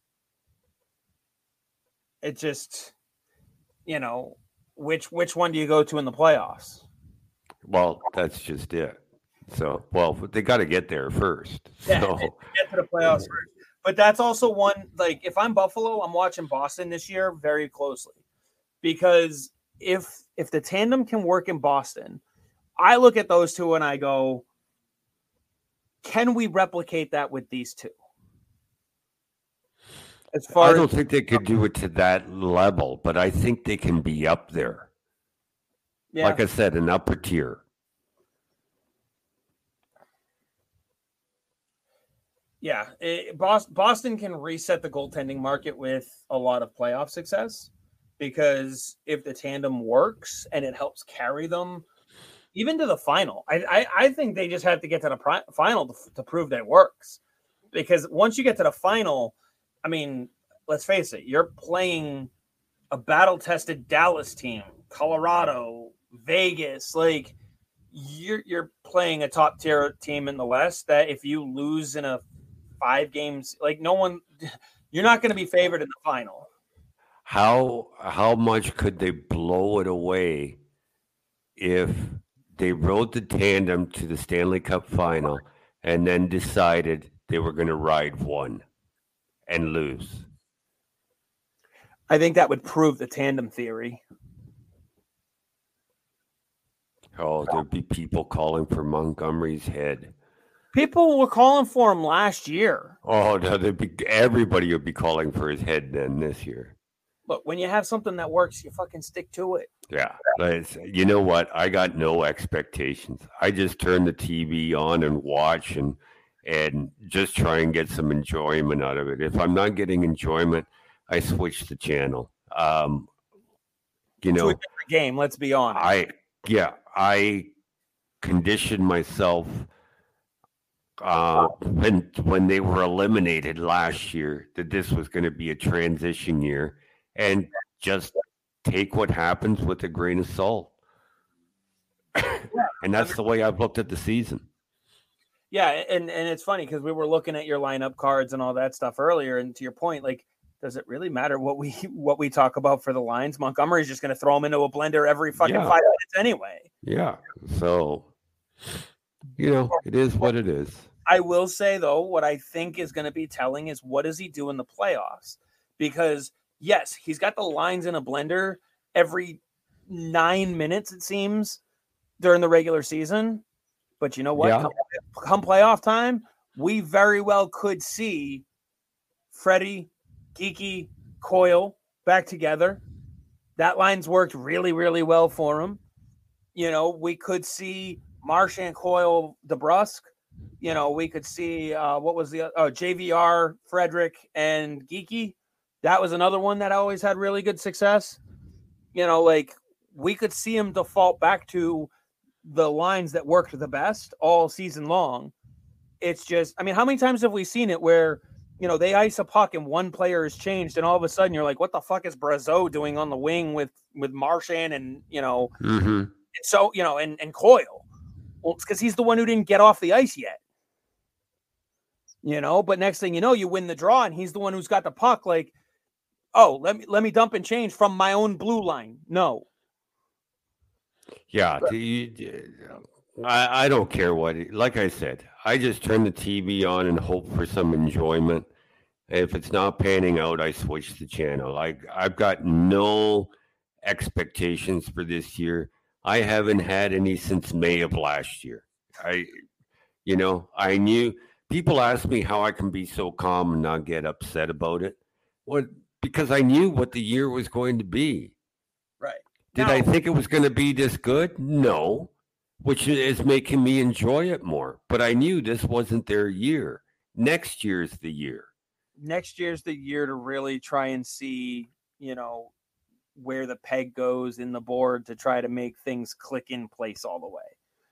It just, which one do you go to in the playoffs? Well, that's just it. So, they got to get there first. Yeah, so get to the playoffs first. But that's also one, like, if I'm Buffalo, I'm watching Boston this year very closely. Because if the tandem can work in Boston, I look at those two and I go, can we replicate that with these two? I don't think they could do it to that level, but I think they can be up there. Yeah. Like I said, an upper tier. Yeah, Boston can reset the goaltending market with a lot of playoff success, because if the tandem works and it helps carry them even to the final, I think they just have to get to the final to prove that it works. Because once you get to the final, I mean, let's face it, you're playing a battle-tested Dallas team, Colorado, Vegas. Like, you're playing a top-tier team in the West that if you lose in a 5 games, like, you're not going to be favored in the final. How much could they blow it away if they rode the tandem to the Stanley Cup final and then decided they were going to ride one and lose? I think that would prove the tandem theory. Oh, there'd be people calling for Montgomery's head. People were calling for him last year. Oh, no, everybody would be calling for his head then this year. Look, when you have something that works, you fucking stick to it. Yeah. You know what? I got no expectations. I just turn the TV on and watch and just try and get some enjoyment out of it. If I'm not getting enjoyment, I switch the channel. To a different game, let's be honest. I conditioned myself when they were eliminated last year that this was going to be a transition year, and just take what happens with a grain of salt. And that's the way I've looked at the season. Yeah, and it's funny because we were looking at your lineup cards and all that stuff earlier, and to your point, like, does it really matter what we talk about for the lines? Montgomery's just going to throw them into a blender every fucking 5 minutes anyway. Yeah, so it is what it is. I will say, though, what I think is going to be telling is what does he do in the playoffs? Because, yes, he's got the lines in a blender every 9 minutes, it seems, during the regular season. But you know what? Yeah. Come playoff time, we very well could see Freddie, Geeky, Coyle back together. That line's worked really, really well for him. We could see Marchand, Coyle, DeBrusk. We could see JVR, Frederick, and Geeky. That was another one that always had really good success. We could see him default back to the lines that worked the best all season long. It's just, how many times have we seen it where, they ice a puck and one player has changed and all of a sudden you're like, what the fuck is Brazeau doing on the wing with Marchand and, mm-hmm. and so, and Coyle? Well, it's because he's the one who didn't get off the ice yet. But next thing you know, you win the draw and he's the one who's got the puck. Like, oh, let me dump and change from my own blue line. No. Yeah, I don't care what. Like I said, I just turn the TV on and hope for some enjoyment. If it's not panning out, I switch the channel. I've got no expectations for this year. I haven't had any since May of last year. I knew people ask me how I can be so calm and not get upset about it. What? Because I knew what the year was going to be. Right. Did I think it was going to be this good? No, which is making me enjoy it more. But I knew this wasn't their year. Next year's the year. Next year's the year to really try and see, where the peg goes in the board to try to make things click in place all the way.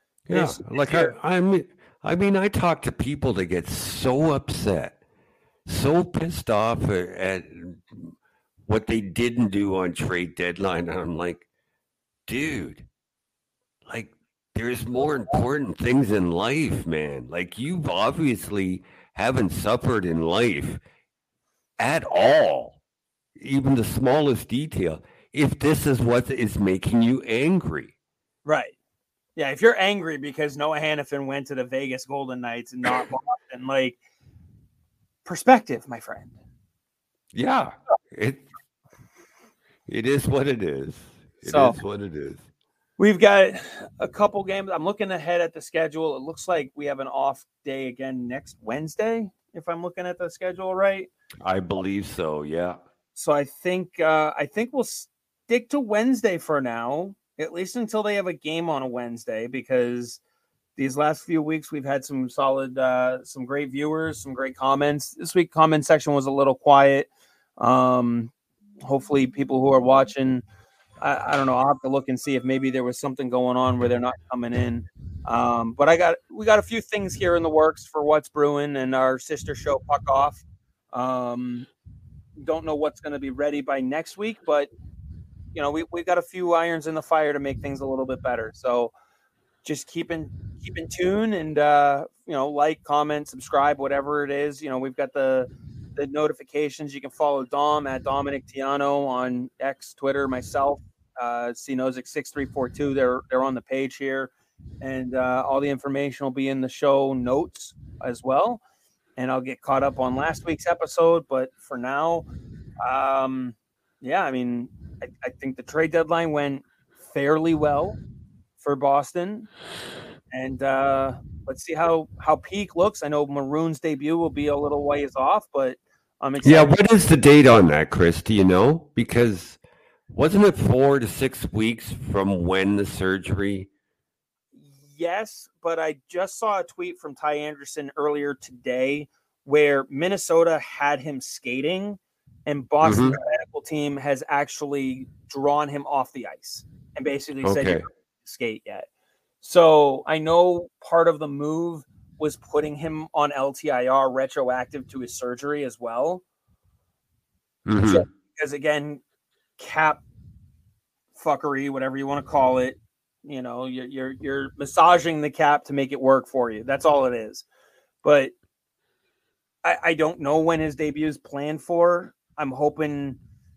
I talk to people that get so upset, so pissed off at what they didn't do on trade deadline. And I'm like, dude, there's more important things in life, man. You obviously haven't suffered in life at all, even the smallest detail, if this is what is making you angry. Right. Yeah, if you're angry because Noah Hannafin went to the Vegas Golden Knights and not Boston, perspective, my friend. Yeah, it is what it is. It is what it is. We've got a couple games. I'm looking ahead at the schedule. It looks like we have an off day again next Wednesday, if I'm looking at the schedule right. I believe so, yeah. So I think we'll stick to Wednesday for now, at least until they have a game on a Wednesday, because these last few weeks we've had some solid, some great viewers, some great comments. This week comment section was a little quiet. Hopefully people who are watching, I don't know, I'll have to look and see if maybe there was something going on where they're not coming in. But we got a few things here in the works for What's Brewing and our sister show Puck Off. Don't know what's going to be ready by next week, but we've got a few irons in the fire to make things a little bit better. So just keep in tune and like, comment, subscribe, whatever it is. We've got the notifications. You can follow Dom at Dominic Tiano on X, Twitter, myself, CNozic 6342. They're on the page here, and all the information will be in the show notes as well. And I'll get caught up on last week's episode. But for now, I think the trade deadline went fairly well for Boston. And let's see how Peak looks. I know Maroon's debut will be a little ways off, but I'm excited. Yeah, what is the date on that, Chris? Do you know? Because wasn't it 4 to 6 weeks from when the surgery? Yes, but I just saw a tweet from Ty Anderson earlier today where Minnesota had him skating, and Boston's medical team has actually drawn him off the ice and basically said you can't skate yet. So I know part of the move was putting him on LTIR retroactive to his surgery as well. So, because again, cap fuckery, whatever you want to call it, you're massaging the cap to make it work for you. That's all it is. But I don't know when his debut is planned for. I'm hoping,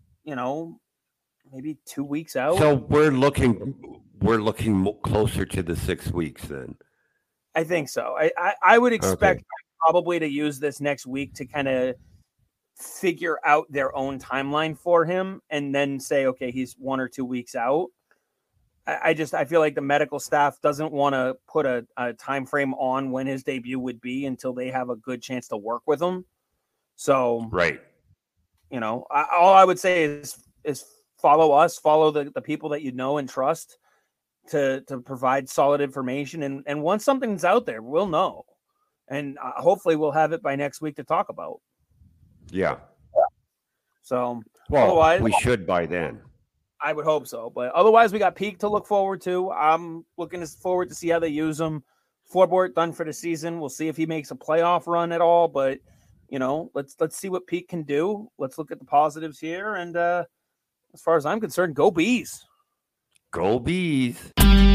maybe 2 weeks out. So we're looking closer to the 6 weeks then. I think so. I would expect probably to use this next week to kind of figure out their own timeline for him and then say, okay, he's 1 or 2 weeks out. I feel like the medical staff doesn't want to put a time frame on when his debut would be until they have a good chance to work with him. So, right. All I would say is follow us, follow the people that you know and trust to provide solid information. And once something's out there, we'll know. And hopefully we'll have it by next week to talk about. Yeah. So, otherwise, we should by then. I would hope so. But otherwise, we got Peak to look forward to. I'm looking forward to see how they use him. Forbort done for the season. We'll see if he makes a playoff run at all. But, let's see what Peak can do. Let's look at the positives here. And as far as I'm concerned, go Bees. Go Bees.